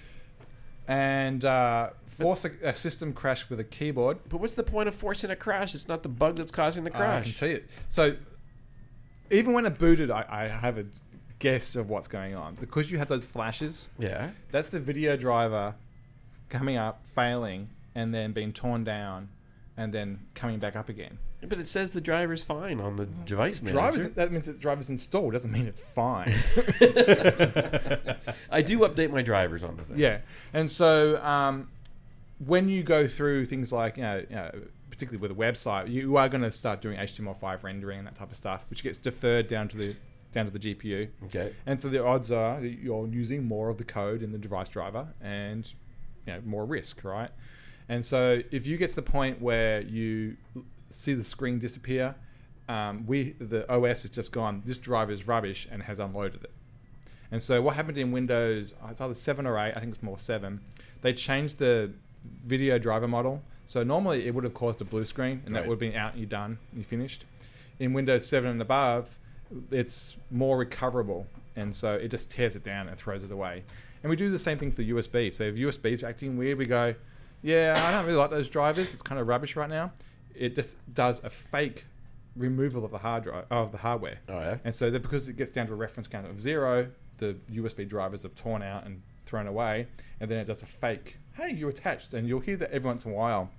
and uh, force a, a system crash with a keyboard. But what's the point of forcing a crash? It's not the bug that's causing the I can crash. tell you. So even when it booted, I, I have a guess of what's going on because you had those flashes. Yeah. That's the video driver coming up, failing, and then being torn down, and then coming back up again. But it says the driver's fine on the device Drivers, manager. that means it's driver's installed. Doesn't mean it's fine. I do update my drivers on the thing. Yeah, and so um, when you go through things like, you know, you know, particularly with a website, you are going to start doing H T M L five rendering and that type of stuff, which gets deferred down to the down to the G P U. Okay. And so the odds are that you're using more of the code in the device driver, and you know more risk, right? And so if you get to the point where you see the screen disappear, um, we the O S has just gone, this driver is rubbish, and has unloaded it. And so what happened in Windows, it's either seven or eight, I think it's more seven, they changed the video driver model. So normally it would have caused a blue screen, and that Right. would have been out and you're done, and you're finished. In Windows seven and above, it's more recoverable, and so it just tears it down and throws it away. And we do the same thing for U S B. So if U S B is acting weird, we go, yeah, I don't really like those drivers. It's kind of rubbish right now. It just does a fake removal of the hard drive of the hardware. Oh, yeah? And so that because it gets down to a reference count of zero, the U S B drivers are torn out and thrown away, and then it does a fake, hey, you're attached. And you'll hear that every once in a while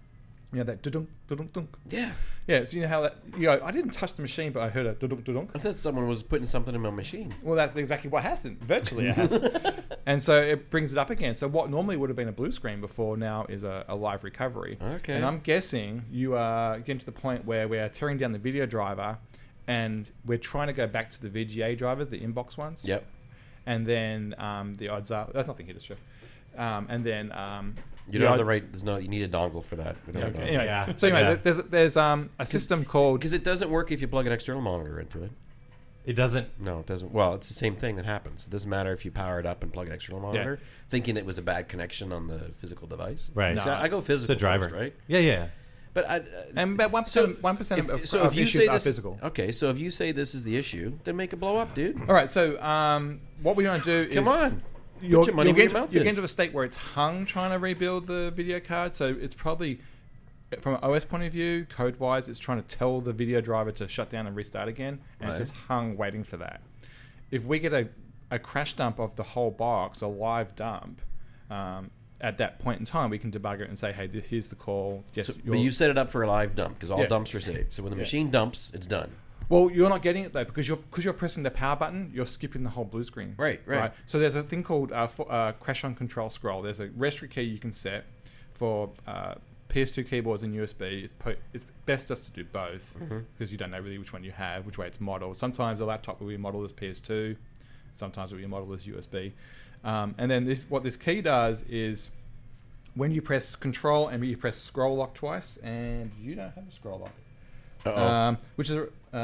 You know, that dudunk, dudunk, dunk. Yeah. Yeah, so you know how that, you know, I didn't touch the machine, but I heard a dudunk, dudunk. I thought someone was putting something in my machine. Well, that's exactly what has. Virtually it has. And so it brings it up again. So what normally would have been a blue screen before now is a, a live recovery. Okay. And I'm guessing you are getting to the point where we are tearing down the video driver and we're trying to go back to the V G A drivers, the inbox ones. Yep. And then um, the odds are... There's nothing here to show. Um, and then... Um, You don't have the right. There's no. You need a dongle for that. Yeah, okay. Anyway, Yeah. so anyway, Yeah. there's there's um, a system called... Because it doesn't work if you plug an external monitor into it. It doesn't. No, it doesn't. Well, it's the same thing that happens. It doesn't matter if you power it up and plug an external monitor, thinking it was a bad connection on the physical device. Right. So I go physical. It's a driver, first, right? Yeah, yeah. But I, uh, And about one percent, one percent if- of, so of if you issues say are this, physical. Okay, so if you say this is the issue, then make it blow up, dude. All right, so um, what we're going to do Come is... on. You're, Put your money you're where getting, your mouth you're is. getting to a state where it's hung trying to rebuild the video card. So it's probably, from an O S point of view, code-wise, it's trying to tell the video driver to shut down and restart again. And Right. it's just hung waiting for that. If we get a, a crash dump of the whole box, a live dump, um, at that point in time, we can debug it and say, hey, this, here's the call. Yes, So, you're- but you set it up for a live dump because all Yeah. dumps are saved. So when the Yeah. machine dumps, it's done. Well, you're not getting it though because you're because you're pressing the power button. You're skipping the whole blue screen. Right, right. So there's a thing called uh, for, uh, crash on control scroll. There's a registry key you can set for uh, P S two keyboards and U S B. It's po- it's best just to do both because Mm-hmm. you don't know really which one you have, which way it's modeled. Sometimes a laptop will be modeled as P S two. Sometimes it will be modeled as U S B. Um, and then this what this key does is when you press control and you press scroll lock twice, and you don't have a scroll lock. Uh-oh. Um, which is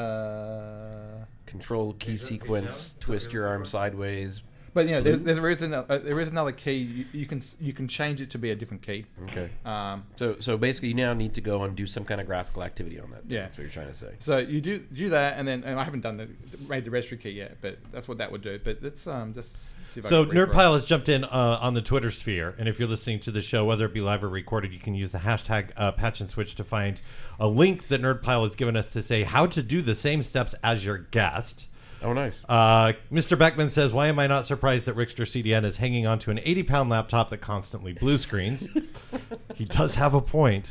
uh, Control key sequence, twist your arm sideways. but you know there, there is another uh, there is another key you, you can you can change it to be a different key. Okay. Um, So so basically, you now need to go and do some kind of graphical activity on that. Yeah. That's what you're trying to say. so you do do that, and then and I haven't done the made the registry key yet, but that's what that would do. But let's um just see if So I can read through it. Nerdpile has jumped in uh, on the Twitter sphere, and if you're listening to the show, whether it be live or recorded, you can use the hashtag uh, Patch and Switch to find a link that Nerdpile has given us to say how to do the same steps as your guest. Oh, nice. Uh, Mister Beckman says, "Why am I not surprised that Rickster C D N is hanging onto an eighty-pound laptop that constantly blue screens?" He does have a point.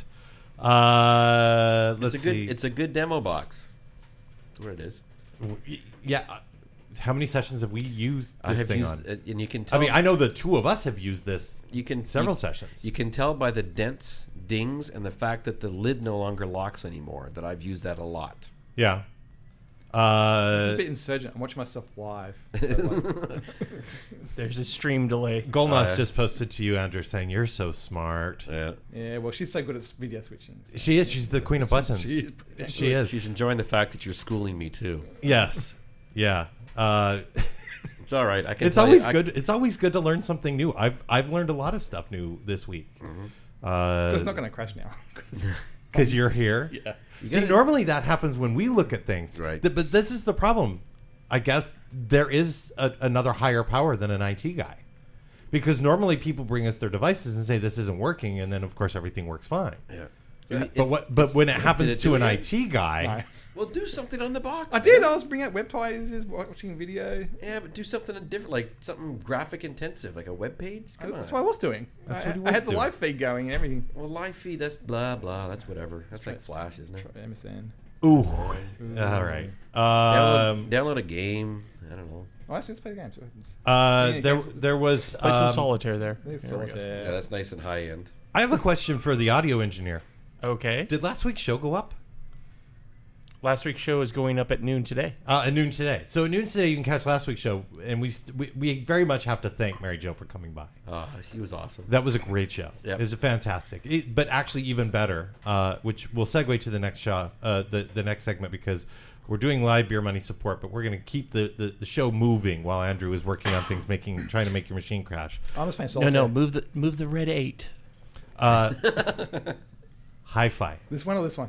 Uh, let's it's a good. see. It's a good demo box. That's what it is. yeah. uh, How many sessions have we used this I have thing used, on? it, and you can tell. I mean, I know the two of us have used this you can several you, sessions. You can tell by the dents, dings, and the fact that the lid no longer locks anymore. That I've used that a lot. Yeah. This is Uh, a bit insurgent. I'm watching myself live. So like, There's a stream delay. Golnoss Uh, just posted to you, Andrew, saying you're so smart. Yeah. yeah, well, she's so good at video switching. so- She is. She's the queen of buttons. She is pretty damn She good. is. She's enjoying the fact that you're schooling me too. Yes. Yeah. Uh, It's all right. I can. it's tell always you, I- good. It's always good to learn something new. I've I've learned a lot of stuff new this week. Uh, It's not going to crash now. because you're here. yeah. You See, gotta- normally that happens when we look at things. Right. Th- but this is the problem. I guess there is a, another higher power than an I T guy. Because normally people bring us their devices and say this isn't working, and then of course everything works fine. Yeah. Yeah. It's- But what? But it's- when it did happens it to do an it I yet? T guy, Well, do something on the box. I man. did. I was bringing up web pages, watching video. Yeah, but do something different, like something graphic intensive, like a web page. Come on. That's what I was doing. That's I, what he I was had the doing. live feed going and everything. Well, live feed, that's blah blah. That's whatever. That's like right. Flash, isn't it? Try M S N. ooh, all right. Download, Um, download a game. I don't know. Oh, actually, let's play the game. So uh, Yeah, there, games- there was. Play some um, solitaire there. There's There we go. solitaire. Yeah, that's nice and high end. I have a question for the audio engineer. Okay. Did last week's show go up? Last week's show is going up at noon today. Uh, at noon today. So at noon today, you can catch last week's show, and we st- we, we very much have to thank Mary Jo for coming by. Oh, she was awesome. That was a great show. Yep. It was a fantastic, it, but actually even better. Uh, which will segue to the next show, uh, the the next segment, because we're doing live beer money support, but we're going to keep the, the, the show moving while Andrew is working on things, making trying to make your machine crash. I'm just playing No, solitaire. no, move the move the red eight. Uh, hi-fi. This one or this one?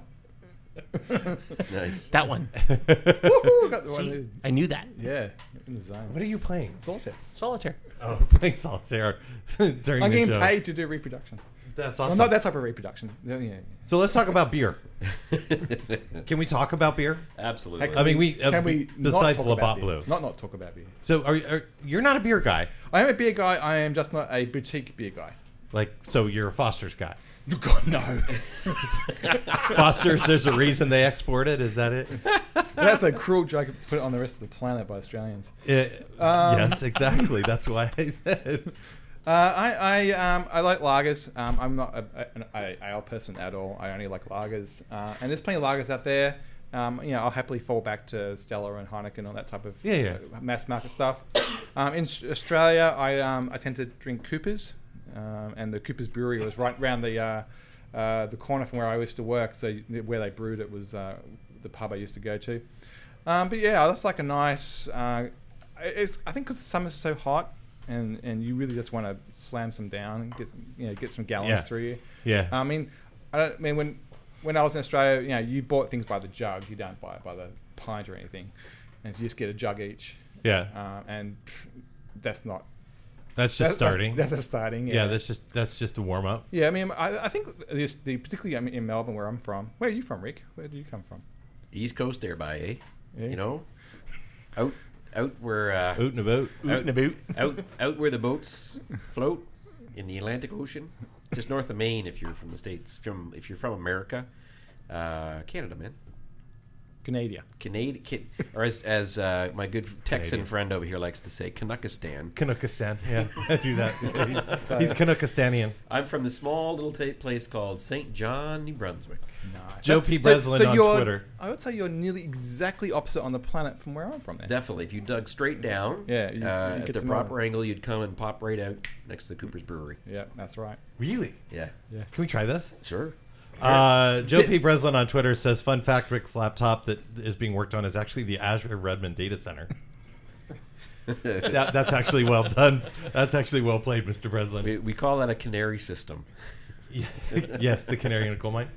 Nice. That one. Woohoo! Got the See, one. I knew that. Yeah, in the zone. What are you playing? Solitaire. Solitaire. Oh, playing solitaire during I'm the getting show. paid to do reproduction. That's Well, awesome. not that type of reproduction. Yeah, yeah. So let's talk about beer. Can we talk about beer? Absolutely. I mean, we uh, Can we not besides talk about Labatt beer? Blue. Not not talk about beer. So are, are you're not a beer guy? I am a beer guy. I am just not a boutique beer guy. Like, so you're a Foster's guy. God, no. Foster's, there's a reason they export it. Is that it? That's a cruel joke put on the rest of the planet by Australians. It- Um, yes, exactly. That's why I said. Uh, I I um I like lagers. Um, I'm not a, a, an a- ale person at all. I only like lagers. Uh, and there's plenty of lagers out there. Um, you know, I'll happily fall back to Stella and Heineken and all that type of Yeah, yeah. uh, mass market stuff. Um, in S- Australia, I um I tend to drink Coopers, um, and the Coopers Brewery was right around the uh, uh, the corner from where I used to work. So where they brewed it was uh, the pub I used to go to. Um, but yeah, that's like a nice. Uh, it's I think because the summer's so hot. And and you really just want to slam some down and get some, you know get some gallons Yeah. through you. Yeah. I mean, I don't I mean when when I was in Australia, you know, you bought things by the jug. You don't buy it by the pint or anything, and you just get a jug each. Yeah. Uh, and pff, that's not. That's just that's, starting. That's, that's a starting. Yeah. yeah. That's just that's just a warm up. yeah. I mean, I, I think this, the particularly I mean, in Melbourne, where I'm from. Where are you from, Rick? Where do you come from? East Coast there by, eh? Yeah. You know, out out where uh, Out and about. out, and a boot. out out where the boats float in the Atlantic Ocean, just north of Maine. If you're from the states, from if you're from America, uh, Canada, man, Canada. Canadian, Can- or as as uh, my good Texan Canadian. friend over here likes to say, Canuckistan. Canuckistan. Yeah, I do that. He's Canuckistanian. I'm from the small little ta place called Saint John, New Brunswick. Nice. Joe P. Breslin on you're- Twitter. I would say you're nearly exactly opposite on the planet from where I'm from. Then. Definitely, if you dug straight down, Yeah, you- uh, you at get the to proper know. angle, you'd come and pop right out next to the Cooper's Brewery. Yeah, that's right. Really? Yeah, Yeah. Can we try this? sure. Uh, Joe P. Breslin on Twitter says, "Fun fact: Rick's laptop that is being worked on is actually the Azure Redmond data center." that, that's actually well done. That's actually well played, Mister Breslin. We, we call that a canary system. Yes, the canary in a coal mine.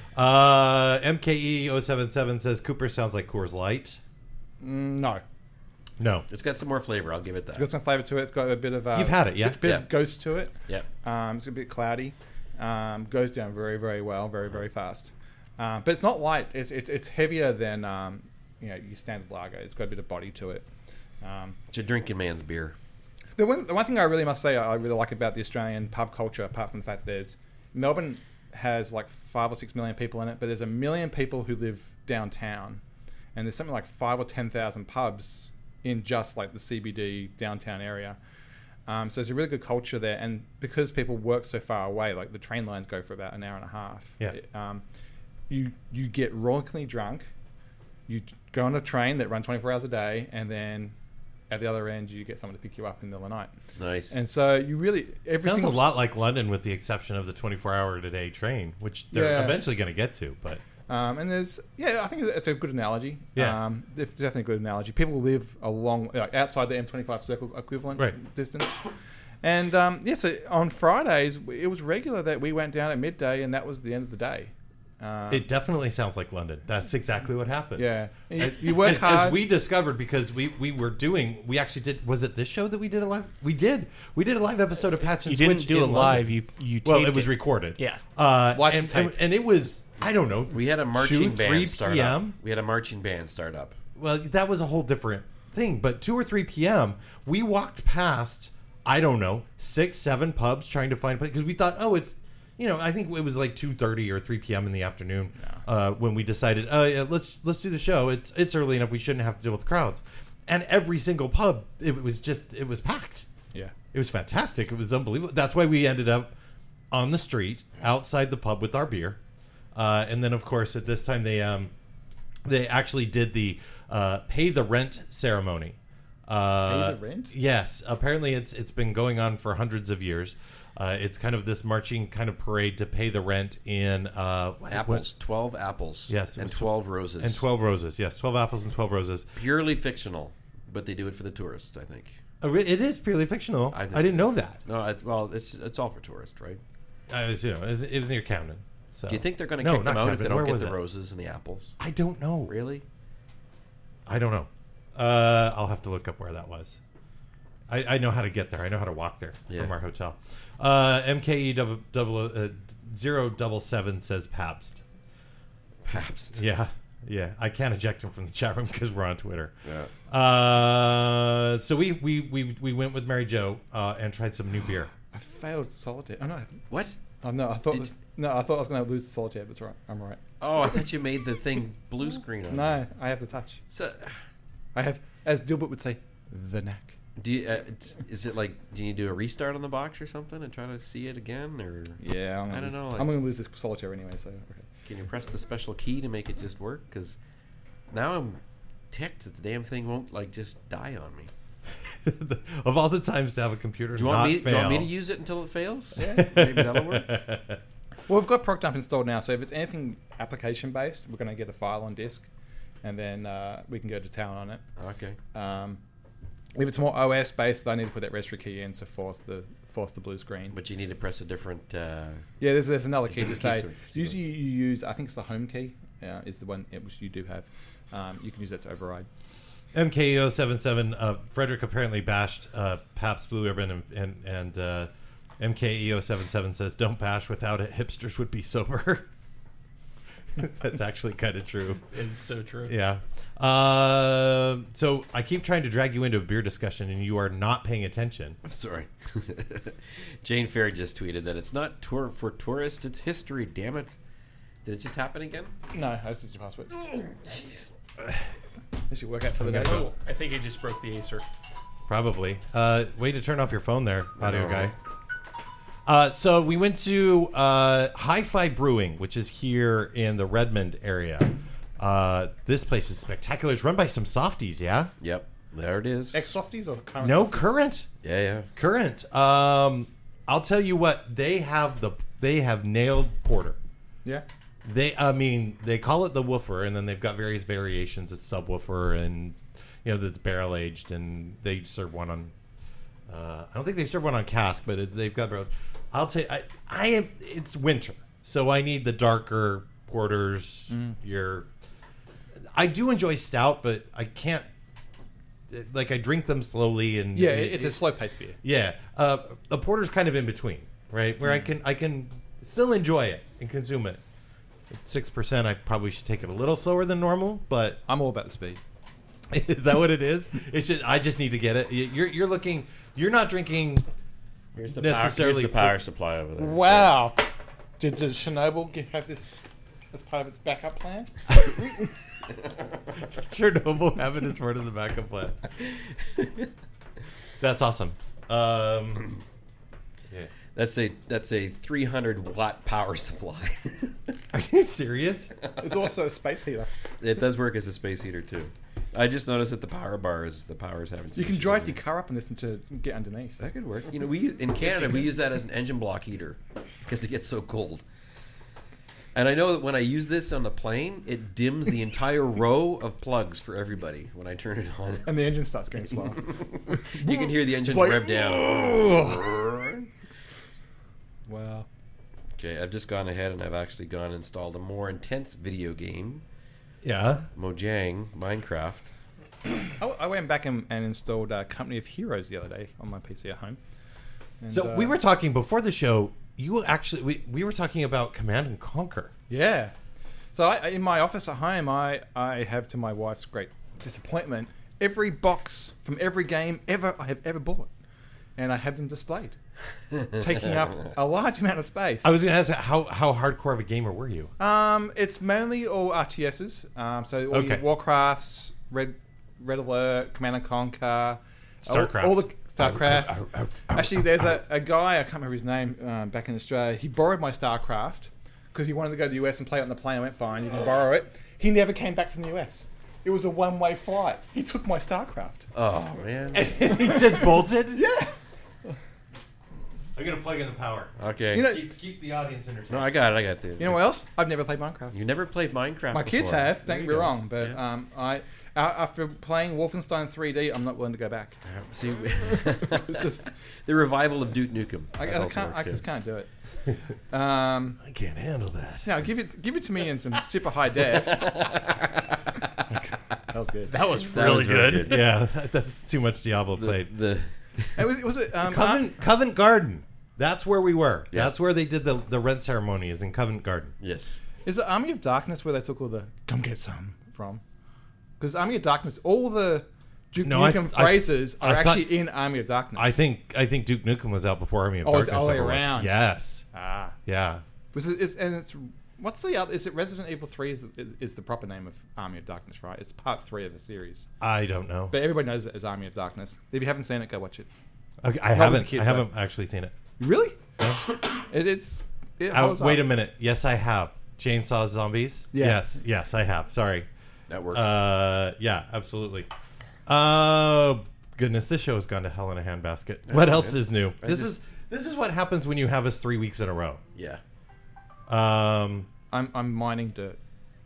Uh, M K E zero seven seven says Cooper sounds like Coors Light. Mm, no. No, It's got some more flavor. I'll give it It's that. got some flavour to it. It's got a bit of. Uh, You've had it, yeah? It's a bit Yeah. of ghost to it. Yeah. Um, it's a bit cloudy. Um, goes down very, very well, very, very fast. Um, but it's not light. It's it's, it's heavier than um, you know your standard lager. It's got a bit of body to it. Um, It's a drinking man's beer. the one the one thing I really must say I really like about the Australian pub culture, apart from the fact there's Melbourne has like five or six million people in it, but there's a million people who live downtown, and there's something like five or ten thousand pubs in just like the C B D downtown area. Um, so there's a really good culture there, and because people work so far away, like the train lines go for about an hour and a half. Yeah. Um, you you get royally drunk, you go on a train that runs twenty-four hours a day, and then at the other end you get someone to pick you up in the middle of the night. Nice. And so you really every sounds single a lot like London, with the exception of the twenty-four hour a day train, which they're Yeah. eventually going to get to. But Um, and there's, yeah, I think it's a good analogy. Yeah. Um, def- definitely a good analogy. People live along, like outside the M twenty-five circle equivalent Right. distance. And um, yeah, so on Fridays, it was regular that we went down at midday and that was the end of the day. Um, it definitely sounds like London. That's exactly what happens. Yeah. You- And- you work and hard. As we discovered, because we, we were doing, we actually did, was it this show that we did a live? We did. We did a live episode of Patch and You didn't Switch do in it live. London. You you Well, taped it was recorded. Yeah. Uh, Live to and, tape. and, and it was, I don't know. we had a marching two, band three start up. p.m. We had a marching band start up. Well, that was a whole different thing. But two or three p.m., we walked past, I don't know, six, seven pubs trying to find a place because we thought, oh, it's, you know, I think it was like two thirty or three p.m. in the afternoon uh, when we decided, oh, yeah, let's let's do the show. It's it's early enough. We shouldn't have to deal with crowds. And every single pub, it was just, it was packed. yeah. It was fantastic. It was unbelievable. That's why we ended up on the street outside the pub with our beer. Uh, and then, of course, at this time, they um, they actually did the uh, pay the rent ceremony. Uh, Pay the rent? Yes. Apparently, it's it's been going on for hundreds of years. Uh, it's kind of this marching kind of parade to pay the rent in uh, what- Apples, twelve apples. Yes, it and was tw- twelve roses. and twelve roses. Yes, twelve apples and twelve roses. Purely fictional, but they do it for the tourists. I think. Uh, re- it is purely fictional. I, I, think didn't it know is. that. No, it, well, it's it's all for tourists, right? I was, you know, it was, it was near Camden. So. Do you think they're going to No, kick them not out if Camden. they don't Where get was the it? roses and the apples? I don't know. Really? I don't know. Uh, I'll have to look up where that was. I, I know how to get there. I know how to walk there Yeah. from our hotel. Uh, M K E double, double, uh, zero double seven says Pabst. Pabst. Yeah, yeah. I can't eject him from the chat room because we're on Twitter. Yeah. Uh, so we, we, we, we went with Mary Jo uh, and tried some new beer. I failed solitaire. Oh no, I haven't. What? Oh no, I thought Did- this, no, I thought I was going to lose the solitaire, but it's all right. I'm all right. Oh, I thought you made the thing blue screen on you. No, I have the touch. So, I have, as Dilbert would say, the knack. do you, uh, t- is it like, do you do a restart on the box or something and try to see it again? Or Yeah, I'm gonna I don't lose, know, like- I'm going to lose this solitaire anyway, so okay. can you press the special key to make it just work? Because now I'm ticked that the damn thing won't, like, just die on me. Of all the times to have a computer Do you, not want me, do fail. you want me to use it until it fails? Yeah. Maybe that'll work. Well, we've got ProcDump installed now, so if it's anything application based, we're going to get a file on disk, and then uh, we can go to town on it. Okay. Um, if it's more O S based, I need to put that registry key in to force the force the blue screen. But you need to press a different... Uh, Yeah, there's there's another key to Key say. sequence. Usually you use, I think it's the home key, uh, is the one which you do have. Um, you can use that to override. M K E zero seven seven. Uh, Frederick apparently bashed uh, Pabst Blue Ribbon, and and, and uh, M K E zero seven seven says, "Don't bash. Without it, hipsters would be sober." That's actually kind of true. It's so true. Yeah. Uh, so I keep trying to drag you into a beer discussion, and you are not paying attention. I'm sorry. Jane Fair just tweeted that it's not tour for tourists, it's history, damn it. Did it just happen again? No, that's just your password. Oh, jeez. That should work out for the day. Oh, I think I just broke the Acer. Probably. Uh, way to turn off your phone there, audio know. guy. Uh, so we went to uh, Hi-Fi Brewing, which is here in the Redmond area. Uh, this place is spectacular. It's run by some softies, yeah? Yep, there it is. Ex softies or current? No, softies? current. Yeah, yeah. Current. Um, I'll tell you what, they have the they have nailed porter. Yeah. They, I mean, they call it the woofer, and then they've got various variations of subwoofer, and you know that's barrel aged, and they serve one on. Uh, I don't think they serve one on cask, but it, they've got barrel. I'll tell you, I, I am. It's winter, so I need the darker porters. Mm. Your, I do enjoy stout, but I can't. Like I drink them slowly, and Yeah, it- it's a slow paced beer. yeah, uh, a porter's kind of in between, right? Where I can I can still enjoy it and consume it. At six percent, I probably should take it a little slower than normal, but I'm all about the speed. is that what it is? It's just I just need to get it. You're you're looking. You're not drinking. Here's the Necessarily power, here's the for- power supply over there. Wow. Did, did Chernobyl get, have this as part of its backup plan? Chernobyl have it as part of the backup plan. That's awesome. Um, yeah. That's a that's a three hundred watt power supply. Are you serious? It's also a space heater. It does work as a space heater too. I just noticed that the power bars, the power's having. some You can issues drive with your it. car up and listen to get underneath. That could work. You know, we use, in Canada we use that as an engine block heater because it gets so cold. And I know that when I use this on the plane, it dims the entire row of plugs for everybody when I turn it on. And the engine starts going slow. You can hear the engine It's like, rev down. Wow. Okay, I've just gone ahead and I've actually gone and installed a more intense video game, Yeah. Mojang Minecraft. I, I went back and, and installed uh, Company of Heroes the other day on my P C at home. And, So uh, we were talking before the show. You actually we, we were talking about Command and Conquer. Yeah. So I, in my office at home, I, I have, to my wife's great disappointment, every box from every game ever I have ever bought. And I have them displayed, taking up a large amount of space. I was going to ask how how hardcore of a gamer were you? Um, it's mainly all R T Ss. Um, so all Okay. your Warcrafts, Red Red Alert, Command and Conquer, StarCraft. all, all the StarCraft. Actually, there's a, a guy I can't remember his name um, back in Australia. He borrowed my StarCraft because he wanted to go to the U S and play it on the plane. I went, fine, you can borrow it. He never came back from the U S. It was a one-way flight. He took my StarCraft. Oh man. He just bolted? Yeah. I'm going to plug in the power. Okay. You know, Keep, keep the audience entertained. no, I got it. I got it. you know what else? I've never played Minecraft. You never played Minecraft. My kids before. have. There Don't you get me go. wrong, but Yeah. um, I a- after playing Wolfenstein three D, I'm not willing to go back. Uh, See, It's just the revival of Duke Nukem. I, That I also can't. works I too. just can't do it. Um, I can't handle that. now give it give it to me in some super high def. That was good. That was That really was very good. good. Yeah, that's too much Diablo The, played. the It was. It was it, um, Covent, Covent Garden. That's where we were. Yes. That's where they did the, the rent ceremony is in Covent Garden. yes. uh, is it Army of Darkness where they took all the come get some from? Because Army of Darkness, all the Duke No, I- Nukem I- phrases I are thought- actually in Army of Darkness. I think I think Duke Nukem was out before Army of Oh, it's Darkness all the way ever was. around. Yes. Ah. Yeah. Was it, it's, and it's what's the other? Is it Resident Evil three? Is, is is the proper name of Army of Darkness? Right. It's part three of the series, I don't know. but everybody knows it as Army of Darkness. If you haven't seen it, go watch it. Okay, I with haven't. the kids, I haven't actually seen it. Really? it, it's. It Oh, holds wait up. a minute. Yes, I have. Chainsaw Zombies. Yeah. Yes. Yes, I have. Sorry. That works. Uh, yeah, absolutely. Uh, goodness, this show has gone to hell in a handbasket. What else is new? I This just- is this is what happens when you have us three weeks in a row. yeah. Um, I'm I'm mining dirt.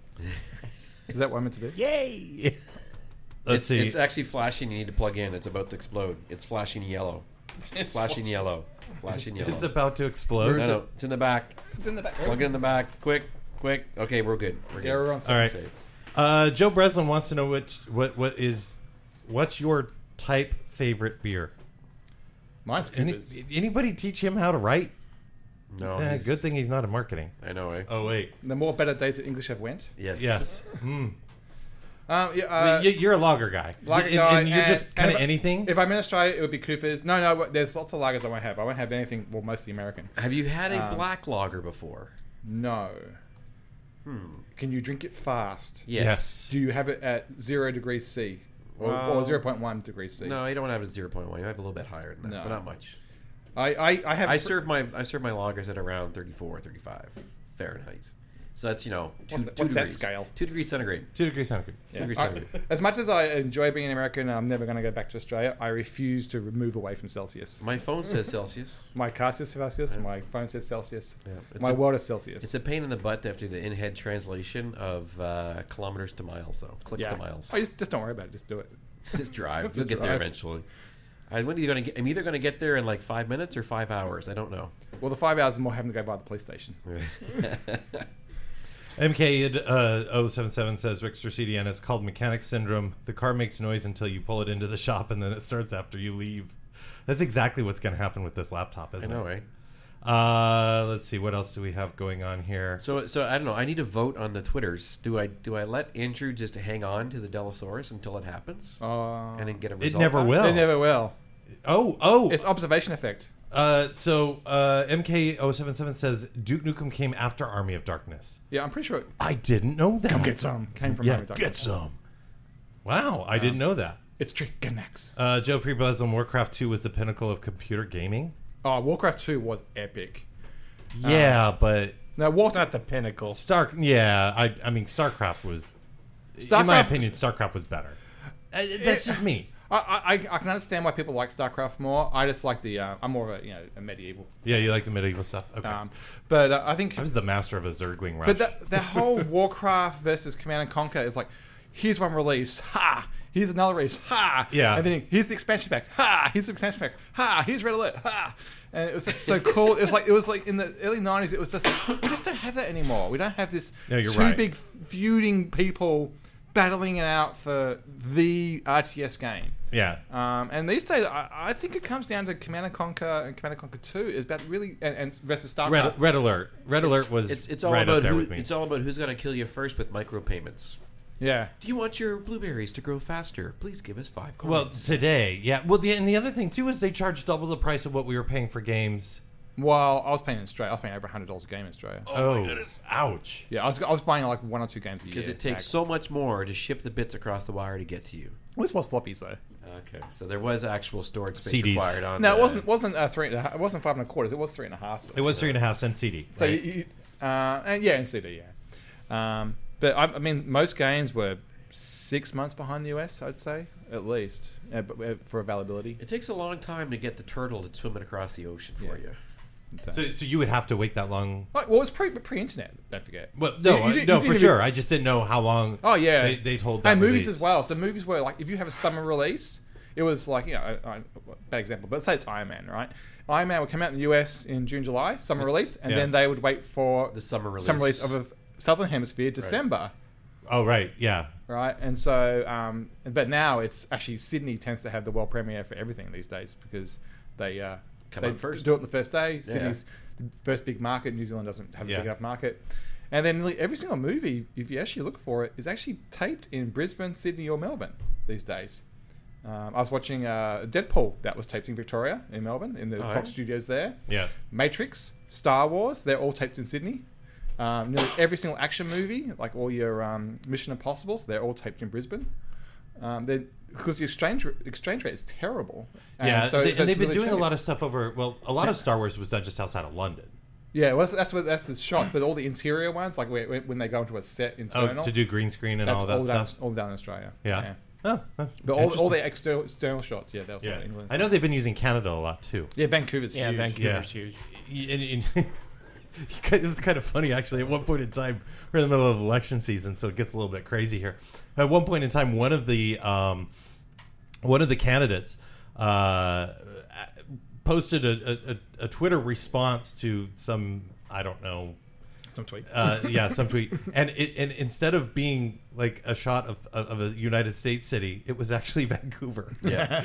Is that what I'm meant to be? Yay! let's it's, see. It's actually flashing. You need to plug in. It's about to explode. It's flashing yellow. flashing yellow. Flashing yellow. It's about to explode. no, no, it's in the back. It's in the back. Plug it in the back. Quick, quick. Okay, we're good. We're good. Yeah, we're on. All right. Safe. Uh, Joe Breslin wants to know which what what is what's your type favorite beer? Mine's Any, Cooper's. anybody teach him how to write? No. Eh, he's- good thing he's not in marketing. I know, eh? Oh wait. The more better days at English have went. Yes. Yes. Mm. Um, yeah, uh, You- you're a lager guy. lager And- guy, and you're and- just kind of and if- anything. If I'm in Australia, it would be Cooper's. No, no, there's lots of lagers I won't have. I won't have anything. Well, mostly American. Have you had a Um, black lager before? No. Hmm. Can you drink it fast? Yes. Do you have it at zero degrees C or, Well, or zero point one degrees C? No, you don't have it at zero point one. You have a little bit higher than that, No. but not much. I, I, I have. I serve my I serve my lagers at around thirty-four, thirty-five Fahrenheit. So that's, you know, two, What's that- two what's that degrees. scale? Two degrees centigrade. Two degrees centigrade. Yeah. degrees I- centigrade. as much as I enjoy being an American, and I'm never going to go back to Australia. I refuse to move away from Celsius. My phone says Celsius. My car says Celsius. My phone says Celsius. Yeah. It's My a, world is Celsius. It's a pain in the butt to have to do the in-head translation of uh, kilometers to miles, though. Clicks yeah. to miles. Oh, just, just don't worry about it. Just do it. Just drive. You'll Just get there drive. eventually. I, when are you gonna get, I'm either going to get there in like five minutes or five hours. I don't know. Well, the five hours is more having to go by the police station. M K uh, oh seven seven says Rickster C D N. It's called mechanic syndrome. The car makes noise until you pull it into the shop, and then it starts after you leave. That's exactly what's going to happen with this laptop, I isn't know, it? right? Uh, let's see. What else do we have going on here? So, so I don't know. I need to vote on the Twitters. Do I do I let Andrew just hang on to the Delosaurus until it happens, Uh, and then get a it result? never back? will. They never will. Oh, oh. It's observation effect. Uh, so uh, M K oh seven seven says Duke Nukem came after Army of Darkness. Yeah, I'm pretty sure it I didn't know that. Come get some. Came from Yeah, Army of Darkness. get some. Wow, I didn't know that. It's Chicken X. Uh, Joe Prebuzz Warcraft two was the pinnacle of computer gaming. Oh, Warcraft two was epic. Yeah, but Now, It's Warcraft. not the pinnacle. Stark. Yeah, I. I mean, StarCraft was. in my StarCraft- opinion, StarCraft was better. Uh, that's just me. I, I, I can understand why people like StarCraft more. I just like the. Uh, I'm more of a you know a medieval. Yeah, you like the medieval stuff. Okay. Um, but uh, I think. I was the master of a Zergling rush. But that the whole Warcraft versus Command and Conquer is like, here's one release, ha! Here's another release, ha! Yeah. And then here's the expansion pack, ha! Here's the expansion pack, ha! Here's Red Alert, ha! And it was just so cool. It was like it was like in the early nineties. It was just like, we just don't have that anymore. We don't have this No, you're two right. big feuding people battling it out for the R T S game. yeah. Um, and these days, I, I think it comes down to Command and Conquer and Command and Conquer Two is about really and, and versus StarCraft. Red, Red Alert. Red Alert was It's it's all right up about there who, with me. it's all about who's going to kill you first with micropayments. Yeah. Do you want your blueberries to grow faster? Please give us five coins. Well, today, yeah. Well, the, and the other thing too is they charge double the price of what we were paying for games. Well, I was paying in Australia. I was paying over hundred dollars a game in Australia. Oh, my goodness! Ouch! Yeah, I was, I was buying like one or two games a year. because it takes so much more to ship the bits across the wire to get to you. Well, this was floppies though. Okay, so there was actual storage space C Ds. required on. No, it the- wasn't wasn't uh, three. and a half- It wasn't five and a quarters. It was three and a half. So, It was three and a half cent C D. so right? you, you, uh, and yeah, in C D, yeah. Um, but I, I mean, most games were six months behind the U S. I'd say at least, uh, but uh, for availability. It takes a long time to get the turtle that's swimming across the ocean for Yeah. you. So, so, so you would have to wait that long. Like, well, it's pre pre-internet. Don't forget. Well, no, You- you I- did- no, you for did- sure. I just didn't know how long. Oh yeah, they, they told that and movies release. as well. So movies were like, if you have a summer release, it was like you know, I, I, bad example, but say it's Iron Man, right? Iron Man would come out in the U S in June, July, summer release, and Yeah. then they would wait for The summer release. summer release of a Southern Hemisphere, December, Oh, right. Yeah. right? And so, um, but now it's actually Sydney tends to have the world premiere for everything these days because they uh, Come they out first. do it on the first day. Yeah. Sydney's the first big market. New Zealand doesn't have a Yeah. big enough market. And then nearly every single movie, if you actually look for it, is actually taped in Brisbane, Sydney, or Melbourne these days. Um, I was watching uh, Deadpool that was taped in Victoria, in Melbourne, in the Oh, Fox yeah? studios there. Yeah. Matrix, Star Wars, they're all taped in Sydney. Um, nearly every single action movie, like all your um, Mission Impossibles, they're all taped in Brisbane. Um, they because the exchange exchange rate is terrible. And Yeah, so, they, so and they've it's been really doing a shady. lot of stuff over. Well, a lot of Star Wars was done just outside of London. Yeah, well, that's that's, what, that's the shots, but all the interior ones, like where, when they go into a set internal, Oh, to do green screen and that's all that all down, stuff. all down in Australia. Yeah. Oh, huh, But all, all interesting. the external, external shots, yeah, they'll Yeah. in England. I know they've been using Canada a lot too. Yeah, Vancouver's Yeah, huge. Vancouver's Yeah. huge. And- and- it was kind of funny actually. At one point in time, we're in the middle of election season, so it gets a little bit crazy here. At one point in time, one of the um, one of the candidates uh, posted a, a, a Twitter response to some, I don't know, Some tweet. uh, yeah, some tweet, and it, and instead of being like a shot of, of, of a United States city, it was actually Vancouver. Yeah.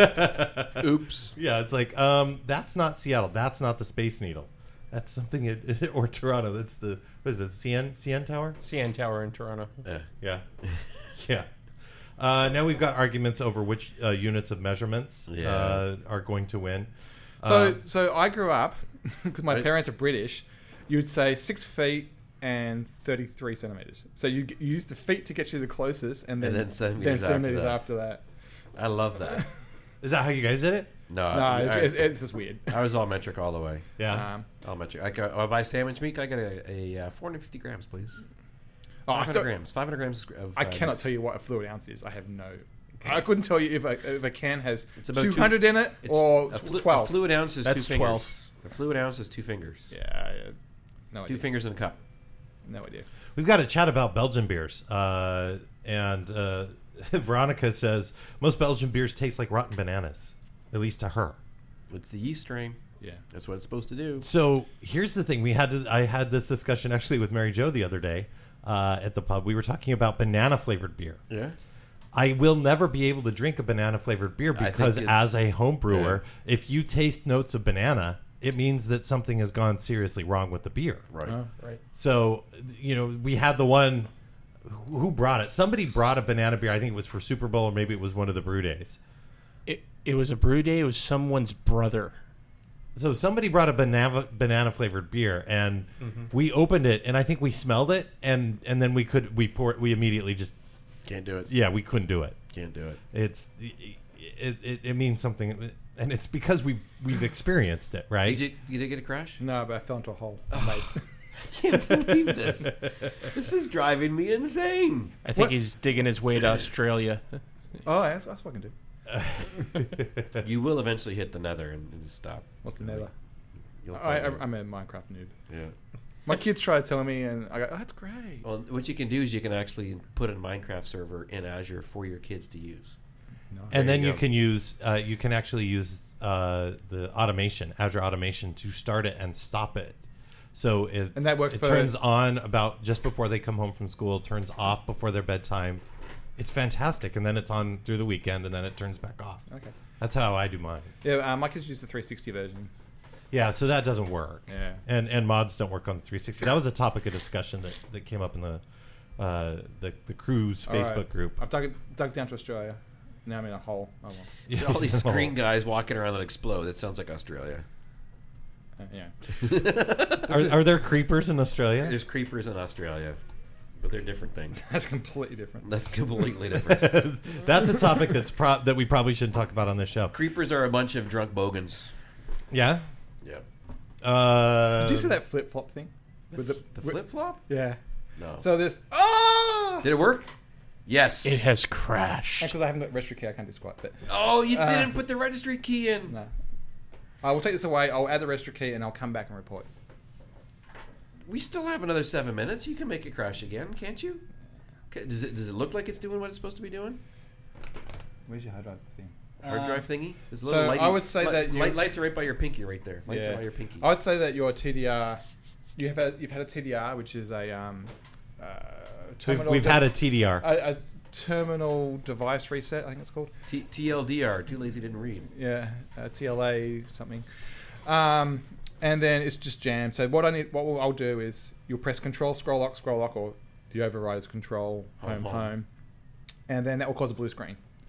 Oops. Yeah, it's like um, that's not Seattle. That's not the Space Needle. That's something it, or Toronto. That's the what is it? C N C N Tower. C N Tower in Toronto. Yeah. Yeah, yeah. Uh, now we've got arguments over which uh, units of measurements Yeah. uh, are going to win. So, Um, so I grew up because my Right. parents are British. You'd say six feet and thirty-three centimeters. So you, you use the feet to get you the closest, and then, then centimeters after centimeters that. after that. I love that. is that how you guys did it? No, No, I, it's, I, it's, was, it's just weird. I was all metric all the way. Yeah. Um, All metric. I got, oh, I buy sandwich meat. Can I get a, a uh, four hundred fifty grams, please? oh, I, five hundred still, grams. five hundred grams of. I uh, cannot tell you what a fluid ounce is. I have no. I couldn't tell you if a, if a can has It's about two- two hundred in it It's or a, flu- twelve. a fluid ounce is That's two fingers. twelve. A fluid ounce is two fingers. Yeah, yeah, no Two idea. fingers in a cup. No idea. We've got to chat about Belgian beers. Uh, and uh, Veronica says most Belgian beers taste like rotten bananas, at least to her. It's the yeast strain. Yeah. That's what it's supposed to do. So here's the thing: we had to. I had this discussion actually with Mary Jo the other day uh, at the pub. We were talking about banana flavored beer. Yeah. I will never be able to drink a banana flavored beer think because, it's- as a home brewer, if you taste notes of banana, it means that something has gone seriously wrong with the beer. Right. Oh. Right. So, you know, we had the one. Who brought it? Somebody brought a banana beer. I think it was for Super Bowl, or maybe it was one of the brew days. It, it was a brew day. It was someone's brother. So somebody brought a banana banana flavored beer, and we opened it, and I think we smelled it, and and then we could we poured we immediately just Can't do it. yeah we couldn't do it. Can't do it. It's it, it, it means something, and it's because we've we've experienced it, right? Did you, you did get a crash? No, but I fell into a hole. Can't believe this. This is driving me insane. I think What? he's digging his way to Australia. Oh, that's, that's what I can do. You will eventually hit the nether and, and just stop. What's the nether? You'll I, I, find it. I'm a Minecraft noob. Yeah. My kids tried telling me, and I go, oh, that's great. Well, what you can do is you can actually put a Minecraft server in Azure for your kids to use. No. And There then you you, go. can use uh, you can actually use uh, the automation, Azure automation, to start it and stop it. So it's, And that works it for- turns on about just before they come home from school, turns off before their bedtime. It's fantastic, and then it's on through the weekend, and then it turns back off. Okay. That's how I do mine. Yeah, uh, my kids use the three sixty version. Yeah, so that doesn't work. Yeah. And and mods don't work on the three sixty. That was a topic of discussion that, that came up in the uh, the the cruise All Facebook right. group. I've dug, dug down to Australia. Now I'm in a hole. Oh, well. See all these green guys walking around that explode. That sounds like Australia. Uh, yeah. Are, are there creepers in Australia? There's creepers in Australia, but they're different things. That's completely different. That's completely different. That's a topic that's pro- that we probably shouldn't talk about on this show. Creepers are a bunch of drunk bogans. Yeah. Yep. Uh, Did you see that flip flop thing? With The, the, the flip flop? Yeah. No. So this. Oh! Did it work? Yes. It has crashed. Because I haven't got registry key, I can't do squat. But oh, you Uh, didn't put the registry key in. no. I will take this away. I'll add the registry key, and I'll come back and report. We still have another seven minutes. You can make it crash again, can't you? Okay, Does it does it look like it's doing what it's supposed to be doing? Where's your hard drive thing? Hard Uh, drive thingy? There's a so little I lighty- would say li- that you- light, lights are right by your pinky, right there. Lights Yeah. are by your pinky. I would say that your T D R, you have a, you've had a T D R, which is a um, uh, We've, terminal. we've de- had a T D R. a, a terminal device reset. I think it's called. T- TLDR, too lazy didn't read. Yeah, uh, T L A something. Um, and then it's just jammed. So what I need, what I'll do is you'll press Control Scroll Lock Scroll Lock, or the override is Control Home Home, Home, home. and then that will cause a blue screen.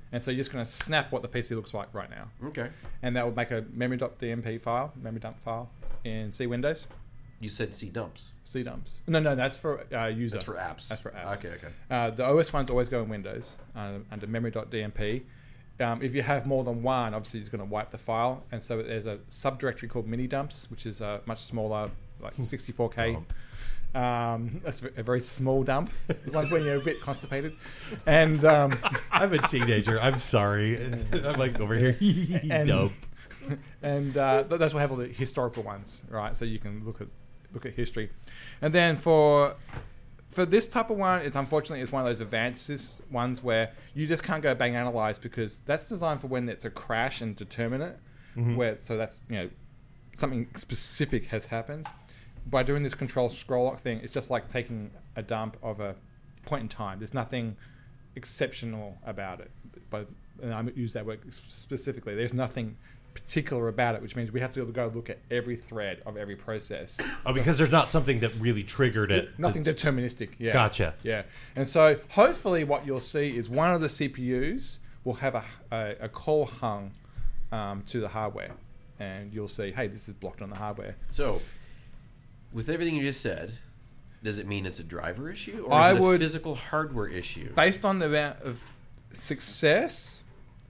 And so you're just going to snap what the P C looks like right now. Okay. And that will make a memory.dmp file, memory dump file in C Windows. You said C dumps. C dumps. No, no, that's for uh, user. That's for apps. That's for apps. Okay, okay. Uh, the O S ones always go in Windows uh, under memory.dmp. Um, if you have more than one, obviously it's going to wipe the file. And so there's a subdirectory called mini dumps, which is a much smaller, like sixty-four K. Dump. Um, that's a very small dump. Ones when you're a bit constipated. And um, I'm a teenager. I'm sorry. I'm like over here. and Dope. and uh, th- those will have all the historical ones, right? So you can look at look at history. And then for for this type of one, it's unfortunately it's one of those advanced ones where you just can't go bang analyze because that's designed for when it's a crash and determine it. Mhm. Where so that's you know something specific has happened. By doing this control scroll lock thing, it's just like taking a dump of a point in time. There's nothing exceptional about it. But and I use that word specifically. There's nothing particular about it, which means we have to go look at every thread of every process. Oh, because there's not something that really triggered it. Nothing that's- deterministic. Yeah. Gotcha. Yeah. And so hopefully what you'll see is one of the C P Us will have a, a, a call hung um, to the hardware. And you'll see, hey, this is blocked on the hardware. So, with everything you just said, does it mean it's a driver issue or is I it a would- physical hardware issue? Based on the amount of success,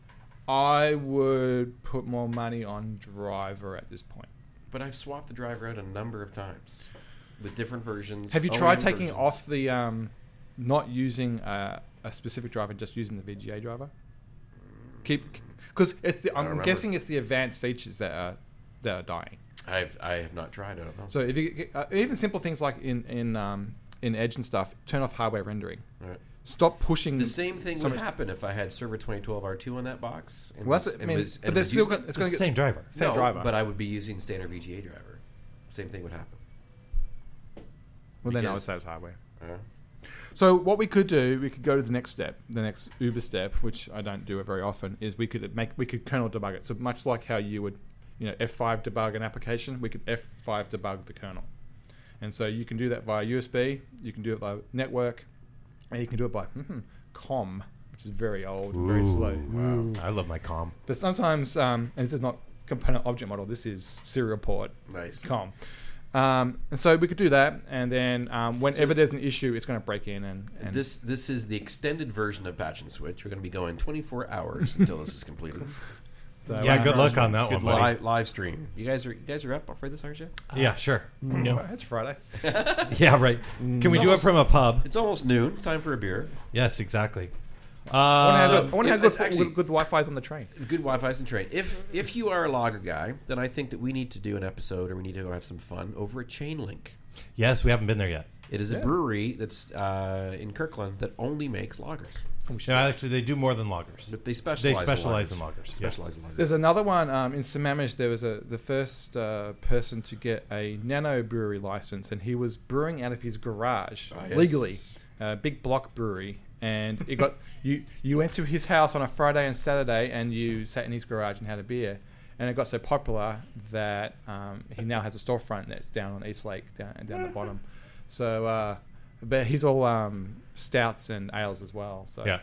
I would put more money on driver at this point. But I've swapped the driver out a number of times with different versions. Have you O E M tried taking versions. off the, um, not using uh, a specific driver, just using the V G A driver? Keep, because it's the. I don't I'm remember. guessing it's the advanced features that are that are dying. I've I have not tried. I don't know. So if you uh, even simple things like in in um, in Edge and stuff, turn off hardware rendering. Right. Stop pushing The same thing so would much- happen if I had Server twenty twelve R two on that box. And Well, that's was- it, I and mean, was- but and they're was still using gonna, it. it's It's going the to get same driver. same No, driver. but I would be using standard V G A driver. Same thing would happen. well, then I would because- say it's hardware. Uh, So what we could do, we could go to the next step, the next Uber step, which I don't do it very often, is we could make we could kernel debug it. So much like how you would, you know, F five debug an application, we could F five debug the kernel. And so you can do that via U S B, you can do it by network, and you can do it by mm, COM, which is very old and very slow. Wow. I love my comm. But sometimes, um, and this is not component object model, this is serial port nice. COM. Um, and so we could do that, and then um, whenever So- there's an issue, it's going to break in and, and This this is the extended version of Patch and Switch. We're going to be going twenty-four hours until this is completed. so, Yeah, uh, good luck on that one, buddy. Live, live stream. You guys are you guys are up for this, aren't you? Yeah, sure. No. It's Friday. Yeah, right. Can we do it almost- from a pub? It's almost noon. Time for a beer. Yes, exactly. I want to Uh, have, so- I wanna yeah, have good, it's actually- good, good Wi-Fi's on the train. It's good Wi-Fi's and train. If if you are a logger guy, then I think that we need to do an episode, or we need to go have some fun over at Chainlink. yes, we haven't been there yet. It is Yeah. a brewery that's uh, in Kirkland that only makes lagers. No, actually, they do more than loggers. But they They specialize. specialize in in lagers. loggers. Specialize in lagers. There's another one um, in Sammamish. There was a the first uh, person to get a nano brewery license, and he was brewing out of his garage Ah, yes. legally, a big block brewery. And it got you. You went to his house on a Friday and Saturday, and you sat in his garage and had a beer. And it got so popular that um, he now has a storefront that's down on East Lake, down down the bottom. So, uh, but he's all um, stouts and ales as well. So Yeah.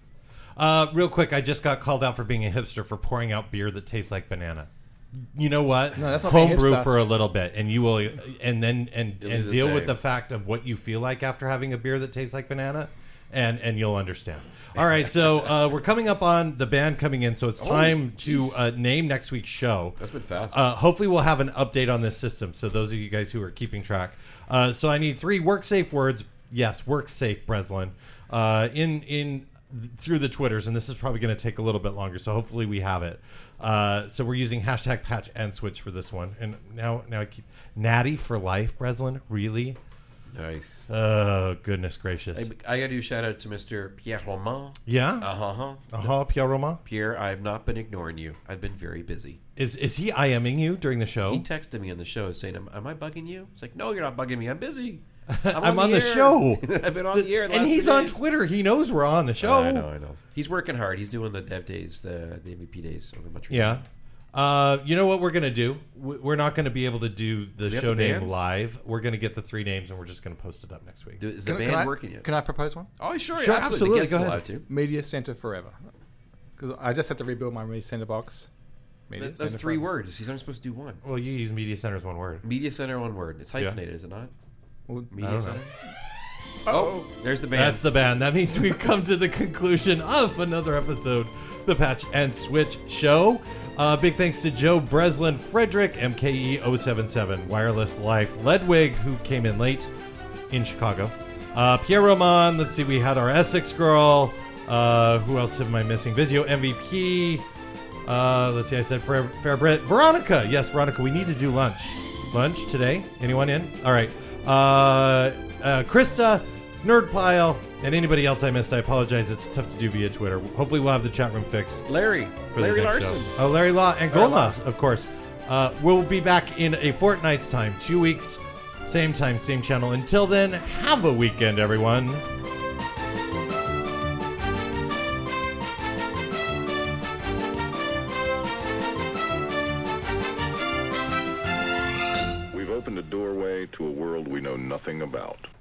Uh, real quick, I just got called out for being a hipster for pouring out beer that tastes like banana. You know what? No, that's not being Homebrew hipster. for a little bit, and you will, and then and You'll do and the deal with same. the fact of what you feel like after having a beer that tastes like banana, and and you'll understand. All right, so uh, we're coming up on the band coming in, so it's Oh, time to jeez. uh, name next week's show. That's been fast. Uh, hopefully, we'll have an update on this system. So those of you guys who are keeping track, uh, so I need three work safe words. Yes, work safe, Breslin. Uh, in in through the Twitters, and this is probably going to take a little bit longer. So hopefully, we have it. Uh, so we're using hashtag patch and switch for this one. And now now I keep Natty for life, Breslin. Really? nice. Oh goodness gracious. I, I got to do a shout out to Mister Pierre Roman. Yeah. Uh huh. Uh huh. Pierre Romain. Pierre, I have not been ignoring you. I've been very busy. Is is he IMing you during the show? He texted me on the show saying, "Am, am I bugging you?" It's like, "No, you're not bugging me. I'm busy. I'm on the air. show. I've been on the air, the and last he's three on days." Twitter. He knows we're on the show. I know, I know. He's working hard. He's doing the dev days, the, the M V P days over much. Yeah. Uh, you know what we're gonna do? W- We're not gonna be able to do the we have show the name bands? live. We're gonna get the three names and we're just gonna post it up next week. Do, is the Can, band can I, working yet? Can I propose one? Oh, sure, Sure, yeah, absolutely. absolutely. The guests Go are ahead. allowed to. Media Center Forever. Because I just had to rebuild my Media Center box. Media That, that's Center three front. words. He's only supposed to do one. Well, you use media center as one word. Media Center, one word. It's hyphenated, is it not? Well, Media don't Center. know. Oh, there's the band. That's the band. That means we've come to the conclusion of another episode, the Patch and Switch Show. Uh, big thanks to Joe Breslin, Frederick, M K E zero seven seven, Wireless Life, Ledwig, who came in late in Chicago. Uh, Pierre Roman, let's see, we had our Essex girl. Uh, who else am I missing? Vizio M V P. Uh, let's see, I said Fair, Fair Brit. Veronica. Yes, Veronica, we need to do lunch. Lunch today? Anyone in? All right. Uh, uh, Krista, Nerdpile, and anybody else I missed, I apologize. It's tough to do via Twitter. Hopefully we'll have the chat room fixed Larry. for Larry the next Larson. show. Oh, Larry Law and Larry Golnath, of course. Uh, we'll be back in a fortnight's time. Two weeks, same time, same channel. Until then, have a weekend, everyone. We've opened a doorway to a world we know nothing about.